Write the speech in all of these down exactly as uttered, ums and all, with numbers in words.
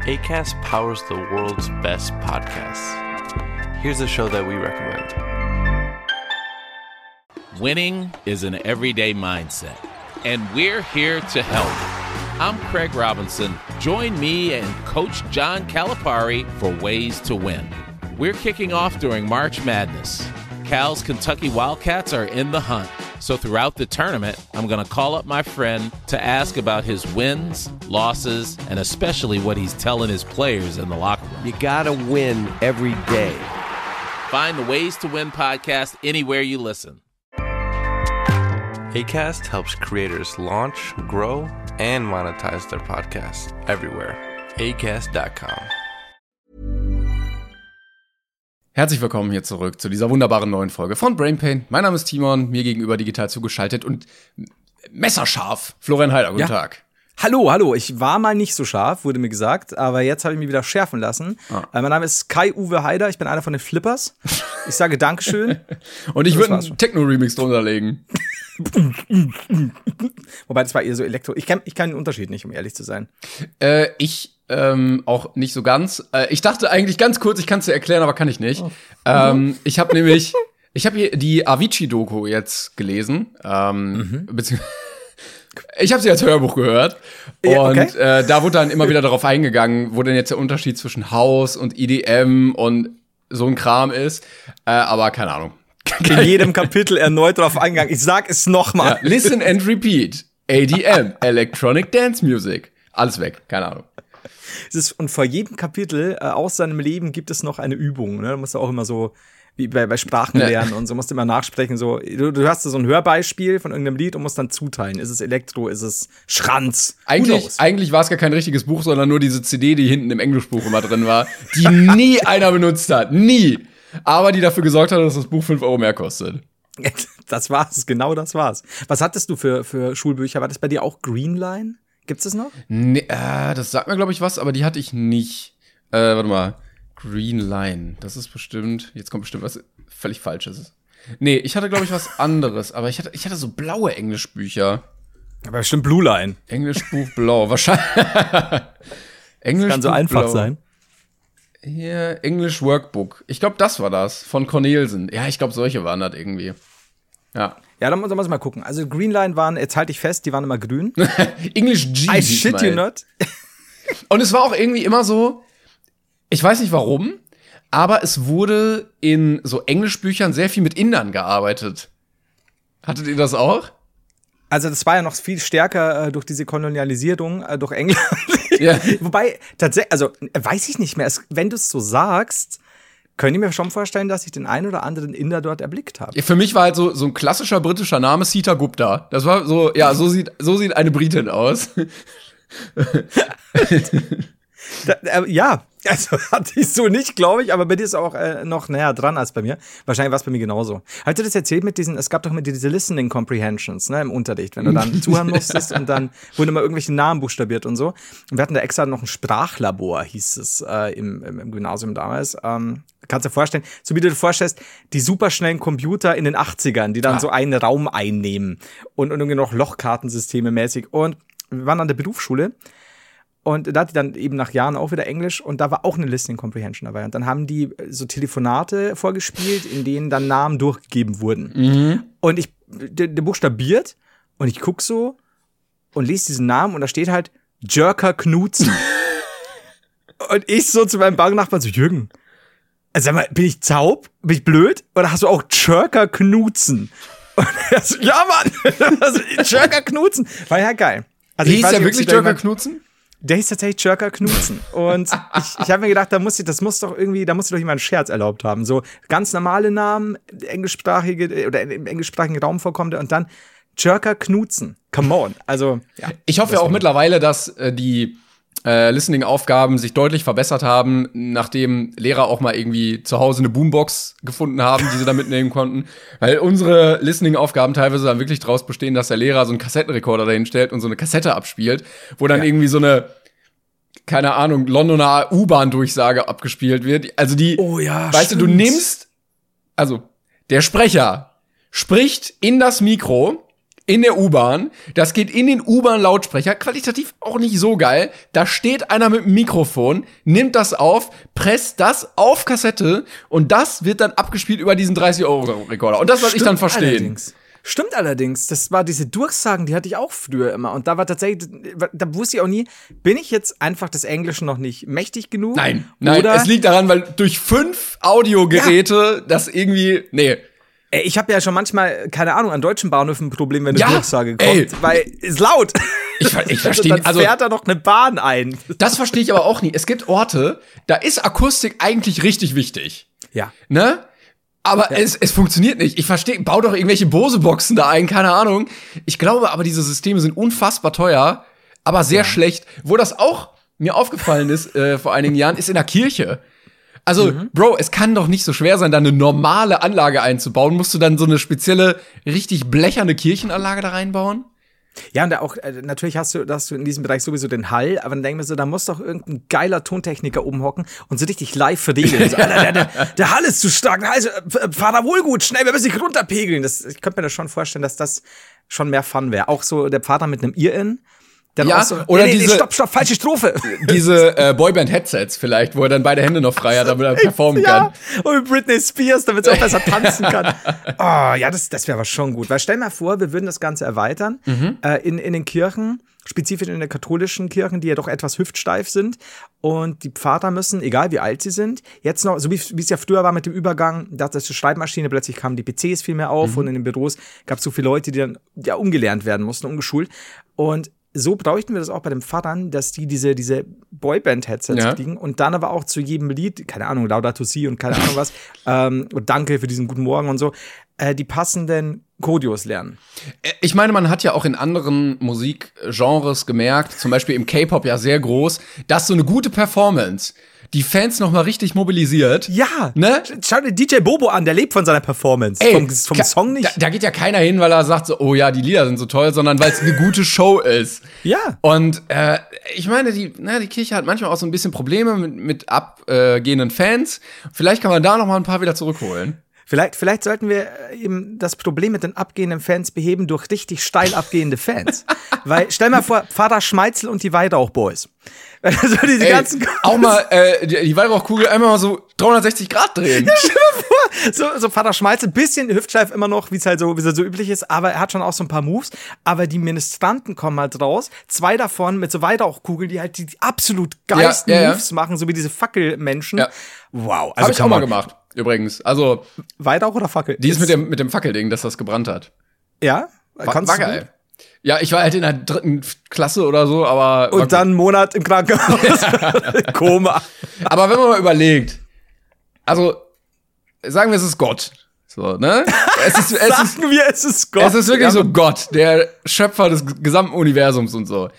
Acast powers the world's best podcasts. Here's a show that we recommend. Winning is an everyday mindset, and we're here to help. I'm Craig Robinson. Join me and Coach John Calipari for Ways to Win. We're kicking off during March Madness. Cal's Kentucky Wildcats are in the hunt. So throughout the tournament, I'm going to call up my friend to ask about his wins, losses, and especially what he's telling his players in the locker room. You got to win every day. Find the Ways to Win podcast anywhere you listen. Acast helps creators launch, grow, and monetize their podcasts everywhere. acast dot com. Herzlich willkommen hier zurück zu dieser wunderbaren neuen Folge von Brain Pain. Mein Name ist Timon, mir gegenüber digital zugeschaltet und messerscharf Florian Heider. Guten ja. Tag. Hallo, hallo. Ich war mal nicht so scharf, wurde mir gesagt, aber jetzt habe ich mich wieder schärfen lassen. Ah. Äh, mein Name ist Kai-Uwe Heider, ich bin einer von den Flippers. Ich sage Dankeschön. Und ich würde einen Techno-Remix drunter legen. Wobei, das war eher so Elektro. Ich kenne ich kenn den Unterschied nicht, um ehrlich zu sein. Äh, ich ähm, auch nicht so ganz. Äh, ich dachte eigentlich ganz kurz, ich kann es dir erklären, aber kann ich nicht. Oh. Ähm, ich habe nämlich, ich habe hier die Avicii-Doku jetzt gelesen. Ähm, mhm. Beziehungsweise ich habe sie als Hörbuch gehört. Ja, okay. Und äh, da wurde dann immer wieder darauf eingegangen, wo denn jetzt der Unterschied zwischen House und E D M und so ein Kram ist. Äh, aber keine Ahnung. In jedem Kapitel erneut darauf eingegangen. Ich sag es nochmal. Ja, listen and repeat. A D M, Electronic Dance Music. Alles weg, keine Ahnung. Es ist, und vor jedem Kapitel äh, aus seinem Leben gibt es noch eine Übung. Ne? Da musst du auch immer so, wie bei, bei Sprachen lernen und so, musst du immer nachsprechen. So, du, du hast so ein Hörbeispiel von irgendeinem Lied und musst dann zuteilen. Ist es Elektro, ist es Schranz? Eigentlich, eigentlich war es gar kein richtiges Buch, sondern nur diese C D, die hinten im Englischbuch immer drin war, die nie einer benutzt hat. Nie. Aber die dafür gesorgt hat, dass das Buch fünf Euro mehr kostet. Das war's, genau das war's. Was hattest du für, für Schulbücher? War das bei dir auch Greenline? Gibt's das noch? Nee, äh, das sagt mir, glaube ich, was, aber die hatte ich nicht. Äh, warte mal. Greenline. Das ist bestimmt, jetzt kommt bestimmt was völlig Falsches. Nee, ich hatte, glaube ich, was anderes, aber ich hatte, ich hatte so blaue Englischbücher. Aber bestimmt Blue Line. Englischbuch blau, wahrscheinlich. Englischbuch das kann so einfach blau. Sein. Hier, English Workbook. Ich glaube, das war das, von Cornelsen. Ja, ich glaube, solche waren das irgendwie. Ja. Ja, dann muss man mal gucken. Also Greenline waren, jetzt halte ich fest, die waren immer grün. English G. I shit you not. Und es war auch irgendwie immer so, ich weiß nicht warum, aber es wurde in so Englischbüchern sehr viel mit Indern gearbeitet. Hattet ihr das auch? Also das war ja noch viel stärker äh, durch diese Kolonialisierung äh, durch England. Ja. Wobei, tatsächlich, also weiß ich nicht mehr, es, wenn du es so sagst, könnte ich mir schon vorstellen, dass ich den einen oder anderen Inder dort erblickt habe. Ja, für mich war halt so, so ein klassischer britischer Name Sita Gupta. Das war so, ja, so sieht, so sieht eine Britin aus. da, äh, ja, also hatte ich so nicht, glaube ich, aber bei dir ist auch äh, noch näher dran als bei mir. Wahrscheinlich war es bei mir genauso. Hast du das erzählt mit diesen, es gab doch immer diese Listening Comprehensions, ne, im Unterricht, wenn du dann zuhören musstest und dann wurden immer irgendwelche Namen buchstabiert und so. Und wir hatten da extra noch ein Sprachlabor, hieß es äh, im, im Gymnasium damals. Ähm, kannst du dir vorstellen, so wie du dir vorstellst, die superschnellen Computer in den achtzigern, die dann ah. so einen Raum einnehmen und, und irgendwie noch Lochkartensysteme mäßig. Und wir waren an der Berufsschule. Und da hatte ich dann eben nach Jahren auch wieder Englisch und da war auch eine Listening Comprehension dabei. Und dann haben die so Telefonate vorgespielt, in denen dann Namen durchgegeben wurden. Mhm. Und ich, der, der buchstabiert und ich guck so und lese diesen Namen und da steht halt Jörker Knutzen. Und ich so zu meinem Banknachbarn so, Jürgen, also sag mal, bin ich taub? Bin ich blöd? Oder hast du auch Jörker Knutzen? Und er so, ja Mann, also, Jörker Knutzen. War ja geil. Also hieß der wirklich Jörker Knutzen? Der hieß tatsächlich Jörker Knutzen. Und ich, ich habe mir gedacht, da muss ich, das muss doch irgendwie, da muss ich doch jemand einen Scherz erlaubt haben. So ganz normale Namen, englischsprachige oder im englischsprachigen Raum vorkommt und dann Jörker Knutzen. Come on. Also, ja. Ich hoffe ja auch mittlerweile, dass äh, die äh, Listening-Aufgaben sich deutlich verbessert haben, nachdem Lehrer auch mal irgendwie zu Hause eine Boombox gefunden haben, die sie da mitnehmen konnten. Weil unsere Listening-Aufgaben teilweise dann wirklich daraus bestehen, dass der Lehrer so einen Kassettenrekorder dahin stellt und so eine Kassette abspielt, wo dann ja. irgendwie so eine, keine Ahnung, Londoner U-Bahn-Durchsage abgespielt wird. Also die, oh ja, weißt stimmt. du, du nimmst, also der Sprecher spricht in das Mikro in der U-Bahn. Das geht in den U-Bahn-Lautsprecher. Qualitativ auch nicht so geil. Da steht einer mit dem Mikrofon, nimmt das auf, presst das auf Kassette und das wird dann abgespielt über diesen dreißig-Euro-Rekorder. Und das soll ich dann verstehen. Allerdings. Stimmt allerdings. Das war diese Durchsagen, die hatte ich auch früher immer. Und da war tatsächlich, da wusste ich auch nie, bin ich jetzt einfach des Englischen noch nicht mächtig genug? Nein, nein, oder es liegt daran, weil durch fünf Audiogeräte ja. das irgendwie, nee. Ey, ich habe ja schon manchmal, keine Ahnung, an deutschen Bahnhöfen ein Problem, wenn eine ja, Durchsage kommt, ey. weil ist laut. Ich, ich verstehe, dann also fährt da noch eine Bahn ein. Das verstehe ich aber auch nie. Es gibt Orte, da ist Akustik eigentlich richtig wichtig. Ja. Ne? Aber ja. es, es funktioniert nicht. Ich verstehe, bau doch irgendwelche Bose-Boxen da ein, keine Ahnung. Ich glaube aber, diese Systeme sind unfassbar teuer, aber sehr ja. schlecht. Wo das auch mir aufgefallen ist äh, vor einigen Jahren, ist in der Kirche. Also, mhm. Bro, es kann doch nicht so schwer sein, da eine normale Anlage einzubauen. Musst du dann so eine spezielle, richtig blecherne Kirchenanlage da reinbauen? Ja, und da auch, äh, natürlich hast du, hast du in diesem Bereich sowieso den Hall, aber dann denken wir so, da muss doch irgendein geiler Tontechniker oben hocken und so richtig live verriegeln. So, der, der, der Hall ist zu stark, also, fahr da wohl gut, schnell, wir müssen dich runterpegeln. Das, ich könnte mir das schon vorstellen, dass das schon mehr Fun wäre. Auch so der Pfad mit einem Ear-In. Dann ja, so, oder nee, nee, diese, stopp, stopp, falsche Strophe. Diese äh, Boyband-Headsets vielleicht, wo er dann beide Hände noch frei hat, damit er performen ja. kann. Und mit Britney Spears, damit sie auch besser tanzen kann. Oh, ja, das, das wäre aber schon gut. Weil stell mal vor, wir würden das Ganze erweitern mhm. äh, in, in den Kirchen, spezifisch in den katholischen Kirchen, die ja doch etwas hüftsteif sind. Und die Pfarrer müssen, egal wie alt sie sind, jetzt noch, so wie es ja früher war mit dem Übergang, da das zur Schreibmaschine, plötzlich kamen die P Cs viel mehr auf mhm. und in den Büros gab es so viele Leute, die dann ja umgelernt werden mussten, umgeschult. Und so bräuchten wir das auch bei den Pfarrern, dass die diese, diese Boyband-Headsets ja. kriegen und dann aber auch zu jedem Lied, keine Ahnung, Laudato Si und keine Ahnung was, ähm, und danke für diesen guten Morgen und so, äh, die passenden Choreos lernen. Ich meine, man hat ja auch in anderen Musikgenres gemerkt, zum Beispiel im K-Pop ja sehr groß, dass so eine gute Performance die Fans noch mal richtig mobilisiert. Ja, ne? Schau dir D J Bobo an, der lebt von seiner Performance, Ey, vom, vom Song nicht. Da, da geht ja keiner hin, weil er sagt so, oh ja, die Lieder sind so toll, sondern weil es eine gute Show ist. Ja. Und äh, ich meine, die, na, die Kirche hat manchmal auch so ein bisschen Probleme mit, mit abgehenden Fans. Vielleicht kann man da noch mal ein paar wieder zurückholen. Vielleicht, vielleicht sollten wir eben das Problem mit den abgehenden Fans beheben durch richtig steil abgehende Fans. Weil, stell mal vor, Pfarrer Schmeitzel und die Weihrauch Boys. Also diese Ey, ganzen auch mal äh, die, die Weihrauchkugel einmal mal so dreihundertsechzig Grad drehen. Ja, stell mal vor, so, so Pfarrer Schmeitzel, bisschen hüftsteif immer noch, wie es halt so, wie es halt so üblich ist, aber er hat schon auch so ein paar Moves. Aber die Ministranten kommen halt raus, zwei davon mit so Weihrauchkugeln, die halt die, die absolut geilsten ja, ja, Moves ja. machen, so wie diese Fackelmenschen. Ja. Wow. Also Habe ich auch mal gemacht, übrigens. Also Weihrauch oder Fackel? Die ist mit dem, mit dem Fackelding, dass das gebrannt hat. Ja? War, war geil. Gut? Ja, ich war halt in der dritten Klasse oder so, aber. Und dann einen Monat im Krankenhaus. Koma. Aber wenn man mal überlegt, also, sagen wir, es ist Gott. So, ne? Es ist, es sagen ist, wir, es ist Gott. Es ist wirklich ja, so Gott, der Schöpfer des gesamten Universums und so.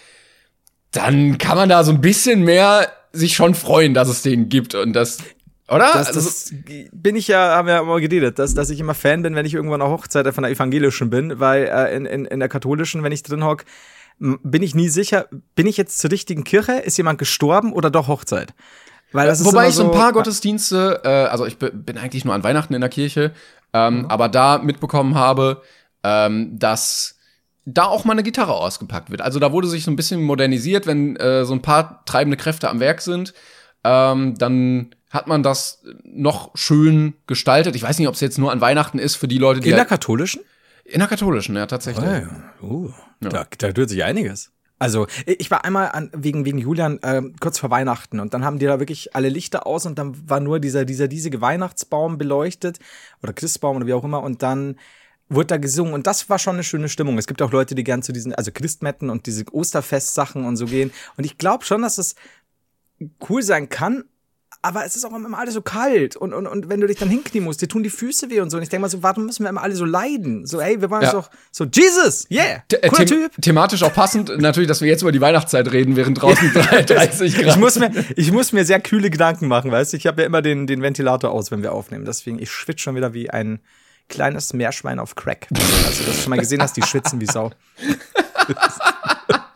Dann kann man da so ein bisschen mehr sich schon freuen, dass es den gibt und das. Oder? Das, das bin ich ja, haben wir ja immer geredet, dass, dass ich immer Fan bin, wenn ich irgendwo an einer Hochzeit von der evangelischen bin, weil äh, in, in, in der katholischen, wenn ich drin hock, bin ich nie sicher, bin ich jetzt zur richtigen Kirche, ist jemand gestorben oder doch Hochzeit? Weil das ist Wobei ich so ein paar ja. Gottesdienste, äh, also ich bin eigentlich nur an Weihnachten in der Kirche, ähm, mhm. aber da mitbekommen habe, ähm, dass da auch mal eine Gitarre ausgepackt wird. Also da wurde sich so ein bisschen modernisiert, wenn äh, so ein paar treibende Kräfte am Werk sind, ähm, dann hat man das noch schön gestaltet. Ich weiß nicht, ob es jetzt nur an Weihnachten ist für die Leute, die in der halt katholischen? In der katholischen, ja, tatsächlich. Oh, ja. Uh, ja. Da, da tut sich einiges. Also, ich war einmal an, wegen, wegen Julian äh, kurz vor Weihnachten und dann haben die da wirklich alle Lichter aus und dann war nur dieser, dieser riesige Weihnachtsbaum beleuchtet oder Christbaum oder wie auch immer und dann wurde da gesungen und das war schon eine schöne Stimmung. Es gibt auch Leute, die gern zu diesen, also Christmetten und diese Osterfest-Sachen und so gehen und ich glaube schon, dass es cool sein kann, aber es ist auch immer alles so kalt und, und, und wenn du dich dann hinknien musst, dir tun die Füße weh und so. Und ich denke mal so, warum müssen wir immer alle so leiden? So, ey, wir wollen uns ja. doch so, Jesus, yeah, cooler The- Typ. Thematisch auch passend, natürlich, dass wir jetzt über die Weihnachtszeit reden, während draußen dreiunddreißig Grad. Ich muss, mir, ich muss mir sehr kühle Gedanken machen, weißt du? Ich habe ja immer den, den Ventilator aus, wenn wir aufnehmen. Deswegen, ich schwitze schon wieder wie ein kleines Meerschwein auf Crack. Also, dass du schon mal gesehen hast, die schwitzen wie Sau.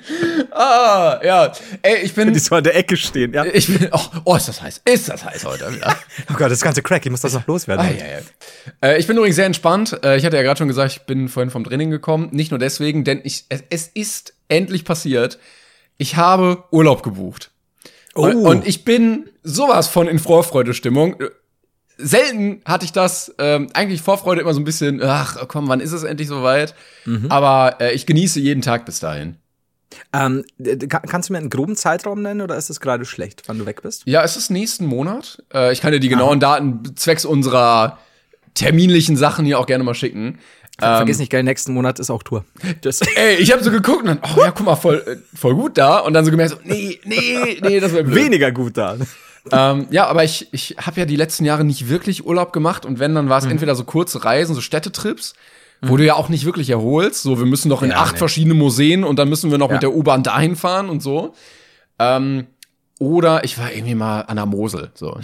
Ah, ja. Ey, ich bin. Die so an der Ecke stehen, ja. Ich bin. Oh, oh, ist das heiß. Ist das heiß heute wieder. Oh Gott, das ganze Crack, ich muss das noch loswerden. Ah, ja, ja. Äh, ich bin übrigens sehr entspannt. Äh, ich hatte ja gerade schon gesagt, ich bin vorhin vom Training gekommen. Nicht nur deswegen, denn ich, es, es ist endlich passiert. Ich habe Urlaub gebucht. Oh. Und, und ich bin sowas von in Vorfreude-Stimmung. Selten hatte ich das. Ähm, eigentlich Vorfreude immer so ein bisschen, ach komm, wann ist es endlich soweit? Mhm. Aber äh, ich genieße jeden Tag bis dahin. Ähm, kann, kannst du mir einen groben Zeitraum nennen oder ist es gerade schlecht, wann du weg bist? Ja, es ist nächsten Monat. Äh, ich kann dir die genauen Aha. Daten zwecks unserer terminlichen Sachen hier auch gerne mal schicken. Ver Vergiss nicht, geil, nächsten Monat ist auch Tour. Das Ey, ich habe so geguckt und dann, oh ja, guck mal, voll, voll gut da. Und dann so gemerkt, so, nee, nee, nee, das wäre blöd. Weniger gut da. ähm, ja, aber ich, ich habe ja die letzten Jahre nicht wirklich Urlaub gemacht. Und wenn, dann war es mhm. entweder so kurze Reisen, so Städtetrips, mhm. wo du ja auch nicht wirklich erholst. So, wir müssen doch in ja, acht nee. verschiedene Museen und dann müssen wir noch ja. mit der U-Bahn dahin fahren und so. Ähm, Oder ich war irgendwie mal an der Mosel. So.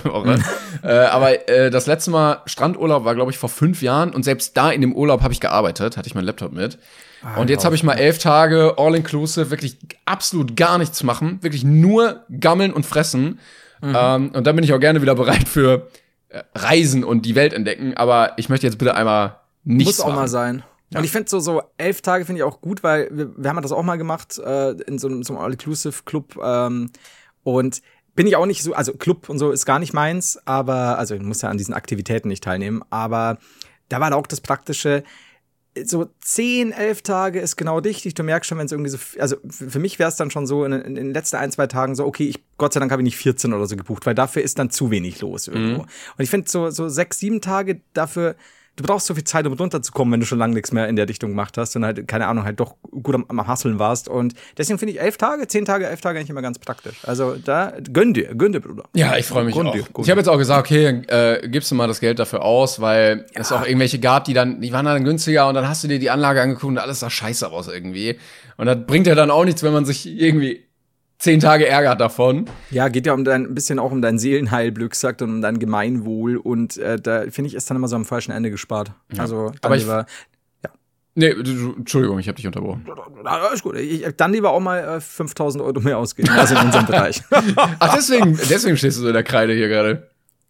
äh, aber äh, das letzte Mal Strandurlaub war, glaube ich, vor fünf Jahren. Und selbst da in dem Urlaub habe ich gearbeitet, hatte ich meinen Laptop mit. Ah, und jetzt habe ich mal elf Tage all-inclusive, wirklich absolut gar nichts machen. Wirklich nur gammeln und fressen. Mhm. Ähm, und dann bin ich auch gerne wieder bereit für äh, Reisen und die Welt entdecken. Aber ich möchte jetzt bitte einmal nichts Muss auch machen. mal sein. Ja. Und ich finde so, so elf Tage finde ich auch gut, weil wir, wir haben das auch mal gemacht äh, in so, so einem All-Inclusive-Club. Ähm, und bin ich auch nicht so, also Club und so ist gar nicht meins, aber, also ich muss ja an diesen Aktivitäten nicht teilnehmen, aber da war auch das Praktische, so zehn, elf Tage ist genau richtig. Du merkst schon, wenn es irgendwie so, also für mich wäre es dann schon so in, in den letzten ein, zwei Tagen so, okay, ich, Gott sei Dank habe ich nicht vierzehn oder so gebucht, weil dafür ist dann zu wenig los irgendwo. Mhm. Und ich finde so, so sechs, sieben Tage dafür, du brauchst so viel Zeit, um runterzukommen, wenn du schon lange nichts mehr in der Richtung gemacht hast und halt, keine Ahnung, halt doch gut am, am Hasseln warst. Und deswegen finde ich elf Tage, zehn Tage, elf Tage eigentlich immer ganz praktisch. Also da, gönn dir, gönn dir, Bruder. Ja, ich freue mich gönn auch. Dir, ich habe jetzt auch gesagt, okay, äh, gibst du mal das Geld dafür aus, weil ja. es auch irgendwelche gab, die dann, die waren dann günstiger und dann hast du dir die Anlage angeguckt und alles sah scheiße aus irgendwie. Und das bringt ja dann auch nichts, wenn man sich irgendwie zehn Tage ärgert davon. Ja, geht ja um dein, ein bisschen auch um dein Seelenheil, sagt und um dein Gemeinwohl. Und äh, da finde ich, ist dann immer so am falschen Ende gespart. Ja. Also, dann aber ich, lieber, ja. Nee, du, Entschuldigung, ich habe dich unterbrochen. Alles gut. Ich, dann lieber auch mal äh, fünftausend Euro mehr ausgeben, also in unserem Bereich. Ach, deswegen, deswegen stehst du so in der Kreide hier gerade.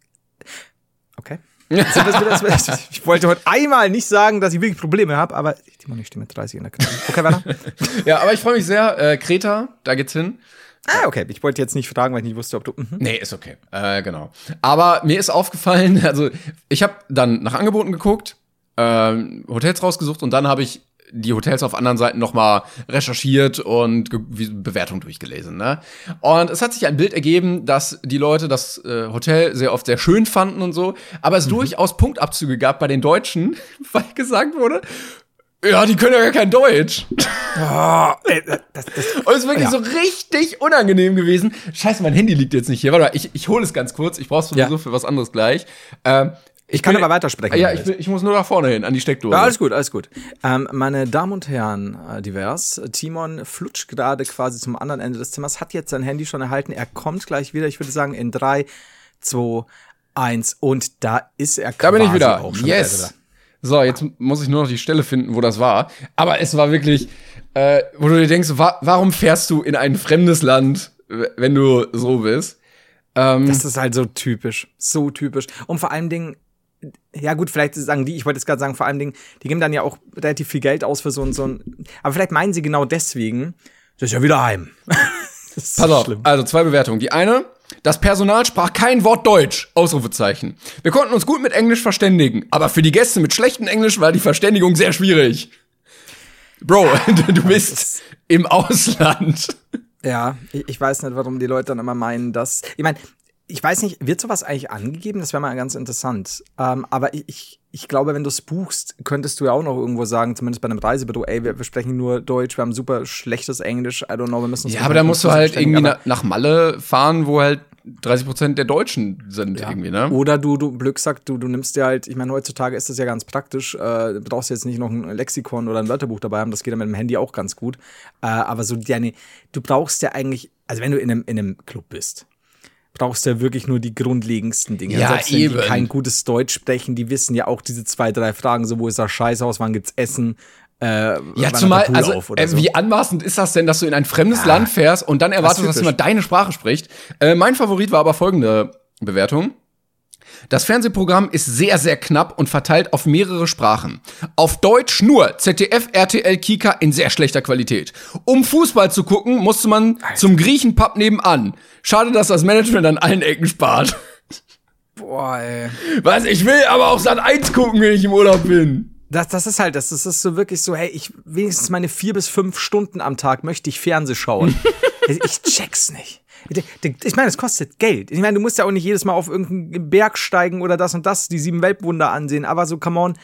Okay. Ich wollte heute einmal nicht sagen, dass ich wirklich Probleme habe, aber ich stehe mit dreißig in der Kreide. Okay, weiter. Ja, aber ich freue mich sehr. Äh, Kreta, da geht's hin. Ah, okay. Ich wollte jetzt nicht fragen, weil ich nicht wusste, ob du. Mhm. Nee, ist okay. Äh, genau. Aber mir ist aufgefallen, also ich habe dann nach Angeboten geguckt, äh, Hotels rausgesucht und dann habe ich die Hotels auf anderen Seiten noch mal recherchiert und Bewertungen durchgelesen, ne? Und es hat sich ein Bild ergeben, dass die Leute das äh, Hotel sehr oft sehr schön fanden und so, aber es mhm. durchaus Punktabzüge gab bei den Deutschen, weil gesagt wurde, ja, die können ja gar kein Deutsch. Oh, ey, das, das, und es ist wirklich ja. so richtig unangenehm gewesen. Scheiße, mein Handy liegt jetzt nicht hier. Warte mal, ich, ich hole es ganz kurz. Ich brauch's sowieso ja. für was anderes gleich. Ähm, ich, ich kann bin, aber weitersprechen. Ja, ich, ich muss nur nach vorne hin, an die Steckdose. Ja, alles gut, alles gut. Ähm, meine Damen und Herren, äh, divers, Timon flutscht gerade quasi zum anderen Ende des Zimmers, hat jetzt sein Handy schon erhalten. Er kommt gleich wieder, ich würde sagen, in drei, zwei, eins und da ist er quasi. Da bin ich wieder. Auch schon yes. So, jetzt muss ich nur noch die Stelle finden, wo das war. Aber es war wirklich, äh, wo du dir denkst, wa- warum fährst du in ein fremdes Land, wenn du so bist? Ähm, das ist halt so typisch, so typisch. Und vor allen Dingen, ja gut, vielleicht sagen die, ich wollte jetzt gerade sagen, vor allen Dingen, die geben dann ja auch relativ viel Geld aus für so ein, so ein, aber vielleicht meinen sie genau deswegen, das ist ja wieder heim. Das ist Pass so auf, schlimm. Also zwei Bewertungen. Die eine, das Personal sprach kein Wort Deutsch, Ausrufezeichen. Wir konnten uns gut mit Englisch verständigen, aber für die Gäste mit schlechtem Englisch war die Verständigung sehr schwierig. Bro, du bist im Ausland. Ja, ich, ich weiß nicht, warum die Leute dann immer meinen, dass, ich meine, ich weiß nicht, wird sowas eigentlich angegeben? Das wäre mal ganz interessant. Ähm, aber ich, ich glaube, wenn du es buchst, könntest du ja auch noch irgendwo sagen, zumindest bei einem Reisebüro, ey, wir, wir sprechen nur Deutsch, wir haben super schlechtes Englisch, I don't know, wir müssen uns. Ja, aber da musst du halt irgendwie na, nach Malle fahren, wo halt dreißig Prozent der Deutschen sind, ja. irgendwie, ne? Oder du, du Glückssack, du, du nimmst dir halt, ich meine, heutzutage ist das ja ganz praktisch, äh, du brauchst jetzt nicht noch ein Lexikon oder ein Wörterbuch dabei haben, das geht ja mit dem Handy auch ganz gut. Äh, aber so deine, du brauchst ja eigentlich, also wenn du in einem, in einem Club bist, brauchst du ja wirklich nur die grundlegendsten Dinge. Ja, selbst wenn eben. die kein gutes Deutsch sprechen, die wissen ja auch diese zwei, drei Fragen, so wo ist das Scheißhaus, wann gibt's Essen, Äh, Ja, zumal, also, äh, so. Wie anmaßend ist das denn, dass du in ein fremdes ja. Land fährst und dann erwartest, das dass jemand deine Sprache spricht? Äh, mein Favorit war aber folgende Bewertung. Das Fernsehprogramm ist sehr, sehr knapp und verteilt auf mehrere Sprachen. Auf Deutsch nur Z D F, R T L, Kika in sehr schlechter Qualität. Um Fußball zu gucken, musste man Alter. zum Griechenpub nebenan. Schade, dass das Management an allen Ecken spart. Boah, ey. Was, ich will aber auch Sat eins gucken, wenn ich im Urlaub bin. Das, das ist halt, das, das ist so wirklich so, hey, ich wenigstens meine vier bis fünf Stunden am Tag möchte ich Fernseh schauen. Ich check's nicht. Ich meine, es kostet Geld. Ich meine, du musst ja auch nicht jedes Mal auf irgendeinen Berg steigen oder das und das, die sieben Weltwunder ansehen, aber so, come on.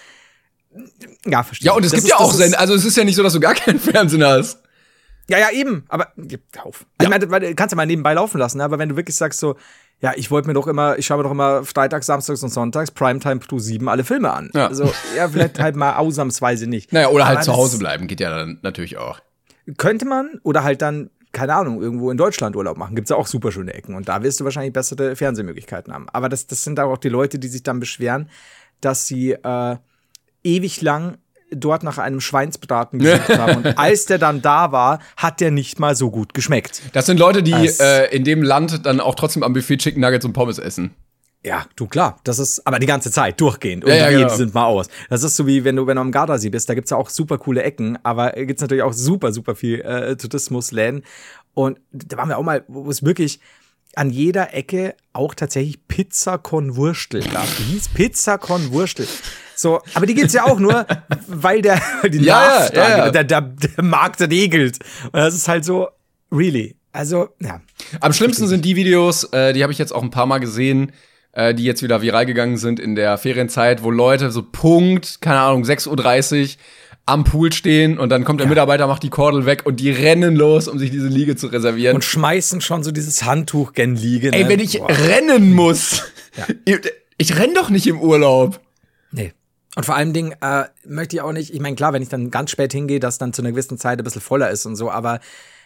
Ja, verstehe. Ja, und es das gibt ist, ja auch, Send- also es ist ja nicht so, dass du gar keinen Fernsehen hast. Ja, ja, eben, aber, auf. Ja. Ich meine, du kannst ja mal nebenbei laufen lassen, aber wenn du wirklich sagst so, ja, ich wollte mir doch immer, ich schaue mir doch immer freitags, samstags und sonntags, Primetime Pro sieben, alle Filme an. Ja. Also, ja, vielleicht halt mal ausnahmsweise nicht. Naja, oder halt aber zu Hause bleiben, geht ja dann natürlich auch. Könnte man, oder halt dann, keine Ahnung, irgendwo in Deutschland Urlaub machen. Gibt's ja auch super schöne Ecken. Und da wirst du wahrscheinlich bessere Fernsehmöglichkeiten haben. Aber das, das sind auch die Leute, die sich dann beschweren, dass sie äh, ewig lang dort nach einem Schweinsbraten gesucht haben. Und als der dann da war, hat der nicht mal so gut geschmeckt. Das sind Leute, die äh, in dem Land dann auch trotzdem am Buffet Chicken Nuggets und Pommes essen. Ja, du, klar. Das ist, aber die ganze Zeit, durchgehend. Und ja, ja, genau. Die sind mal aus. Das ist so wie, wenn du, wenn du am Gardasee bist, da gibt's ja auch super coole Ecken, aber gibt's natürlich auch super, super viel äh, Tourismusläden. Und da waren wir auch mal, wo es wirklich an jeder Ecke auch tatsächlich Pizza con Wurstel gab. Die hieß Pizza con Wurstel. So, aber die gibt's ja auch nur, weil der, die ja, Nachfrage, ja, ja. Der, der, der Markt regelt. Und das ist halt so, really. Also, ja. Am schlimmsten sind die Videos, äh, die habe ich jetzt auch ein paar Mal gesehen, äh, die jetzt wieder viral gegangen sind in der Ferienzeit, wo Leute so Punkt, keine Ahnung, sechs Uhr dreißig am Pool stehen und dann kommt der ja. Mitarbeiter, macht die Kordel weg und die rennen los, um sich diese Liege zu reservieren. Und schmeißen schon so dieses Handtuch gen Liege. Ne? Ey, wenn ich Boah. rennen muss. Ja. Ich, ich renn doch nicht im Urlaub. Nee. Und vor allen Dingen äh, möchte ich auch nicht, ich meine, klar, wenn ich dann ganz spät hingehe, dass dann zu einer gewissen Zeit ein bisschen voller ist und so, aber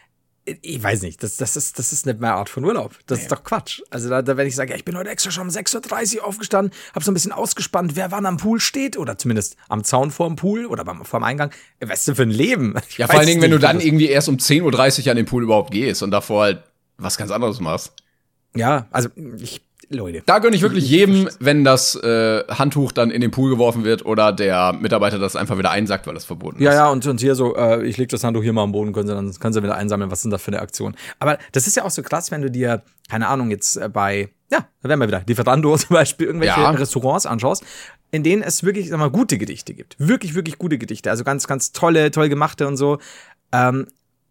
ich weiß nicht, das, das, ist, das ist nicht meine Art von Urlaub. Das nee. ist doch Quatsch. Also da, da wenn ich sage, ja, ich bin heute extra schon um sechs Uhr dreißig aufgestanden, hab so ein bisschen ausgespannt, wer wann am Pool steht oder zumindest am Zaun vorm Pool oder beim, vorm Eingang. Was ist denn für ein Leben? Ich ja, vor allen Dingen, wenn du dann irgendwie erst um zehn Uhr dreißig an den Pool überhaupt gehst und davor halt was ganz anderes machst. Ja, also ich Leute. Da gönne ich wirklich jedem, wenn das äh, Handtuch dann in den Pool geworfen wird oder der Mitarbeiter das einfach wieder einsackt, weil das verboten ist. Ja, ja, und, und hier so, äh, ich leg das Handtuch hier mal am Boden, können sie dann können sie wieder einsammeln, was ist denn das für eine Aktion? Aber das ist ja auch so krass, wenn du dir, keine Ahnung, jetzt äh, bei, ja, da wären wir wieder, Lieferando zum Beispiel, irgendwelche ja. Restaurants anschaust, in denen es wirklich, sag mal, gute Gedichte gibt. Wirklich, wirklich gute Gedichte. Also ganz, ganz tolle, toll gemachte und so. Ähm,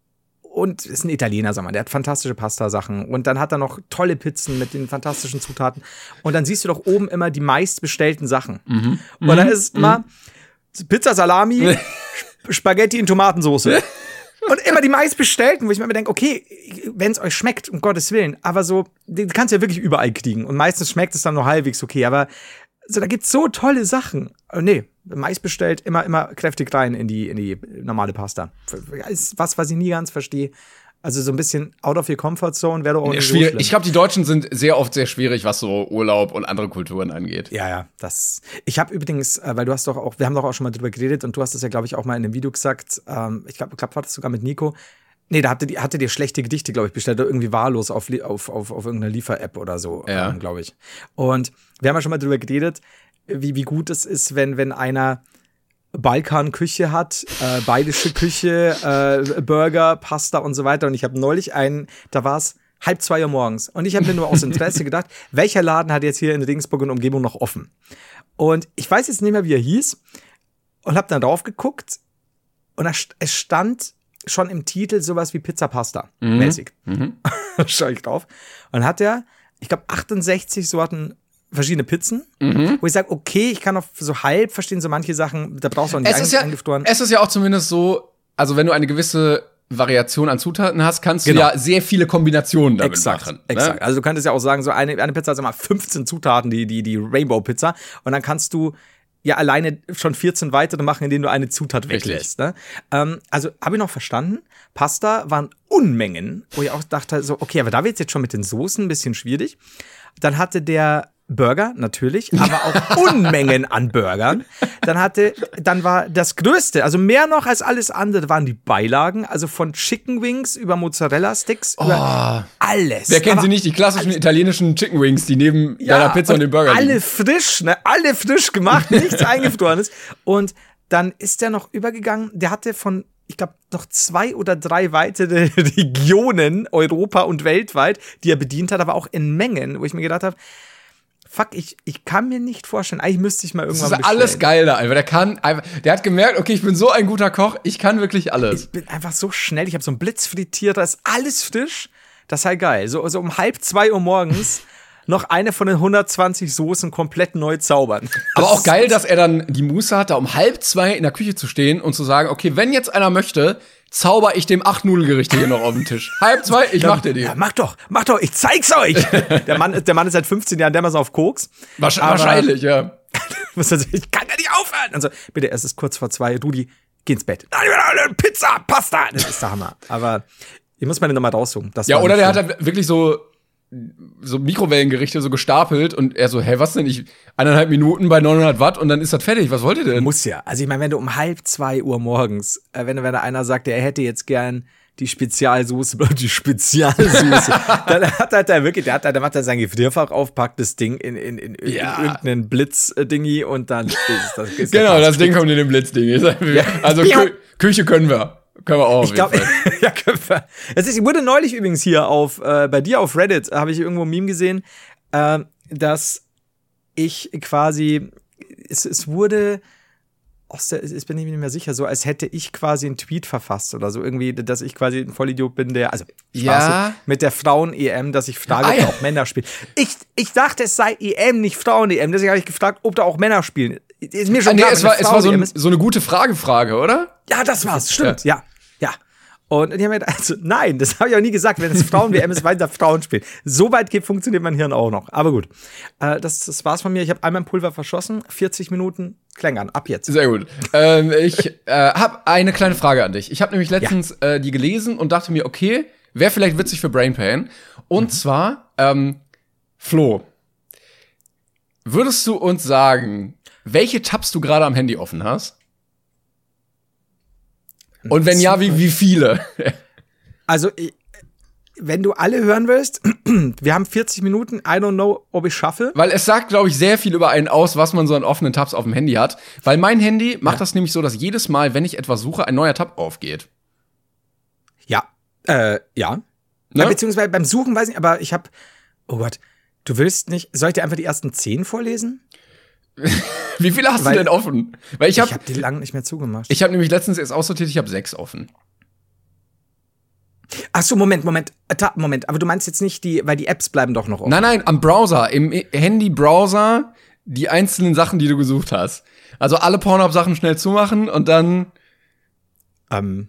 Und ist ein Italiener, sag mal, der hat fantastische Pasta-Sachen. Und dann hat er noch tolle Pizzen mit den fantastischen Zutaten. Und dann siehst du doch oben immer die meistbestellten Sachen. Mhm. Und da ist immer mhm. Pizza Salami, Spaghetti in Tomatensoße. Und immer die meistbestellten, wo ich mir immer denke, okay, wenn es euch schmeckt, um Gottes Willen. Aber so, die kannst du ja wirklich überall kriegen. Und meistens schmeckt es dann nur halbwegs okay. Aber so, da gibt's so tolle Sachen. Oh, nee, Mais bestellt, immer, immer kräftig rein in die, in die normale Pasta. Ist was, was ich nie ganz verstehe. Also so ein bisschen out of your comfort zone wäre doch auch nicht so schlimm. Ich glaube, die Deutschen sind sehr oft sehr schwierig, was so Urlaub und andere Kulturen angeht. Ja, ja, das. Ich habe übrigens, weil du hast doch auch, wir haben doch auch schon mal drüber geredet und du hast das ja, glaube ich, auch mal in einem Video gesagt. Ähm, ich glaube, glaub, war das sogar mit Nico. Nee, da hattet ihr, hattet ihr schlechte Gedichte, glaube ich, bestellt, oder irgendwie wahllos auf, auf, auf, auf irgendeiner Liefer-App oder so, ja. ähm, glaube ich. Und wir haben ja schon mal drüber geredet, wie, wie gut es ist, wenn, wenn einer Balkanküche hat, äh, bayerische Küche, äh, Burger, Pasta und so weiter. Und ich habe neulich einen, da war es halb zwei Uhr morgens. Und ich habe mir nur aus Interesse gedacht, welcher Laden hat jetzt hier in Regensburg und Umgebung noch offen? Und ich weiß jetzt nicht mehr, wie er hieß. Und habe dann drauf geguckt. Und es stand schon im Titel sowas wie Pizza Pasta mhm. mäßig. Mhm. Schau ich drauf. Und hat er, ich glaube, achtundsechzig Sorten verschiedene Pizzen, mhm. wo ich sage, okay, ich kann auch so halb verstehen, so manche Sachen, da brauchst du auch nicht es ist ja, eingefroren. Es ist ja auch zumindest so, also wenn du eine gewisse Variation an Zutaten hast, kannst genau. du ja sehr viele Kombinationen damit exakt, machen. Exakt. Ne? Also du könntest ja auch sagen, so eine, eine Pizza hat mal fünfzehn Zutaten, die, die, die Rainbow-Pizza. Und dann kannst du ja alleine schon vierzehn weitere machen, indem du eine Zutat weglässt. Ne? Ähm, also habe ich noch verstanden. Pasta waren Unmengen, wo ich auch dachte, so, okay, aber da wird es jetzt schon mit den Soßen ein bisschen schwierig. Dann hatte der Burger, natürlich, aber auch Unmengen an Burgern. Dann hatte, dann war das Größte, also mehr noch als alles andere, waren die Beilagen, also von Chicken Wings über Mozzarella-Sticks, Oh. über alles. Wer kennt Aber sie nicht? Die klassischen italienischen Chicken Wings, die neben ja, deiner Pizza und dem Burger alle liegen. frisch, ne? Alle frisch gemacht, nichts eingefrorenes. Und dann ist der noch übergegangen, der hatte von, ich glaube, noch zwei oder drei weitere Regionen, Europa und weltweit, die er bedient hat, aber auch in Mengen, wo ich mir gedacht habe, fuck, ich, ich kann mir nicht vorstellen, eigentlich müsste ich mal Das irgendwann ist alles bestellen. geil da einfach. Der kann einfach, der hat gemerkt, okay, ich bin so ein guter Koch, ich kann wirklich alles. Ich bin einfach so schnell, ich habe so einen Blitzfrittierer, ist alles frisch, das sei geil. So, so um halb zwei Uhr morgens noch eine von den hundertzwanzig Soßen komplett neu zaubern. Aber auch geil, dass er dann die Muße hat, da um halb zwei in der Küche zu stehen und zu sagen, okay, wenn jetzt einer möchte, zauber ich dem acht Nudelgerichte hier noch auf den Tisch. Halb zwei, ich mach dir die. Ja, mach doch, mach doch, ich zeig's euch. Der Mann, der Mann ist seit fünfzehn Jahren dermaßen auf Koks. Wahrscheinlich, wahrscheinlich, ja. Ich kann ja nicht aufhören. Also, bitte, es ist kurz vor zwei. Rudi, geh ins Bett. Nein, ich will Pizza, Pasta. Das ist der Hammer. Aber ich muss meine nochmal raussuchen. Das Ja, war oder nicht der so. hat halt wirklich so, so Mikrowellengerichte so gestapelt und er so, hä, was denn? Ich, eineinhalb Minuten bei neunhundert Watt und dann ist das fertig. Was wollt ihr denn? Muss ja. Also ich meine, wenn du um halb zwei Uhr morgens, äh, wenn, wenn da einer sagt, er hätte jetzt gern die Spezialsoße, die Spezialsoße, dann hat er da wirklich, der hat da, der macht da sein Gefrierfach auf, packt das Ding in, in, in, Ja. in irgendeinen Blitz-Dingi und dann ist das. Ist Genau, der das Ding kommt in den Blitzding. Also Kü Küche können wir. Können wir auch. Ich glaube, ja, können wir. Es ist, ich wurde neulich übrigens hier auf, äh, bei dir auf Reddit, habe ich irgendwo ein Meme gesehen, äh, dass ich quasi, es, es wurde, aus der, ich bin mir nicht mehr sicher, so als hätte ich quasi einen Tweet verfasst oder so irgendwie, dass ich quasi ein Vollidiot bin, der, also Spaß, Ja. mit der Frauen-E M, dass ich frage, Ah, ob ja. da auch Männer spielen. Ich, ich dachte, es sei E M, nicht Frauen-E M, deswegen habe ich gefragt, ob da auch Männer spielen. Ist mir schon Ah, nee, klar, es wenn war, eine es war so, Frauen-E M ein, ist. so eine gute Frage-Frage, oder? Ja, das war's, stimmt, ja, ja. Und die haben mir gedacht, also, nein, das habe ich auch nie gesagt, wenn es Frauen-W M ist, weiter Frauen spielen. So weit geht, funktioniert mein Hirn auch noch. Aber gut, äh, das, das war's von mir. Ich habe einmal ein Pulver verschossen, vierzig Minuten Klängern, ab jetzt. Sehr gut. ähm, ich äh, habe eine kleine Frage an dich. Ich habe nämlich letztens äh, die gelesen und dachte mir, okay, wäre vielleicht witzig für Brain Pain. Und mhm. zwar, ähm, Flo, würdest du uns sagen, welche Tabs du gerade am Handy offen hast? Und wenn ja, wie, wie viele? Also, ich, wenn du alle hören willst, wir haben vierzig Minuten, I don't know, ob ich schaffe. Weil es sagt, glaube ich, sehr viel über einen aus, was man so an offenen Tabs auf dem Handy hat. Weil mein Handy macht Ja. das nämlich so, dass jedes Mal, wenn ich etwas suche, ein neuer Tab aufgeht. Ja, äh, ja. Ne? Ja, beziehungsweise beim Suchen weiß ich, aber ich habe, oh Gott, du willst nicht, soll ich dir einfach die ersten zehn vorlesen? Wie viele hast Weil- du denn offen? Weil ich Ich habe habe die lange nicht mehr zugemacht. ich hab nämlich letztens erst aussortiert, ich habe sechs offen. Ach so, Moment, Moment, äh, ta- Moment, aber du meinst jetzt nicht die, weil die Apps bleiben doch noch offen. Nein, nein, am Browser, im Handy-Browser, die einzelnen Sachen, die du gesucht hast. Also alle Pornhub-Sachen schnell zumachen und dann. Ähm.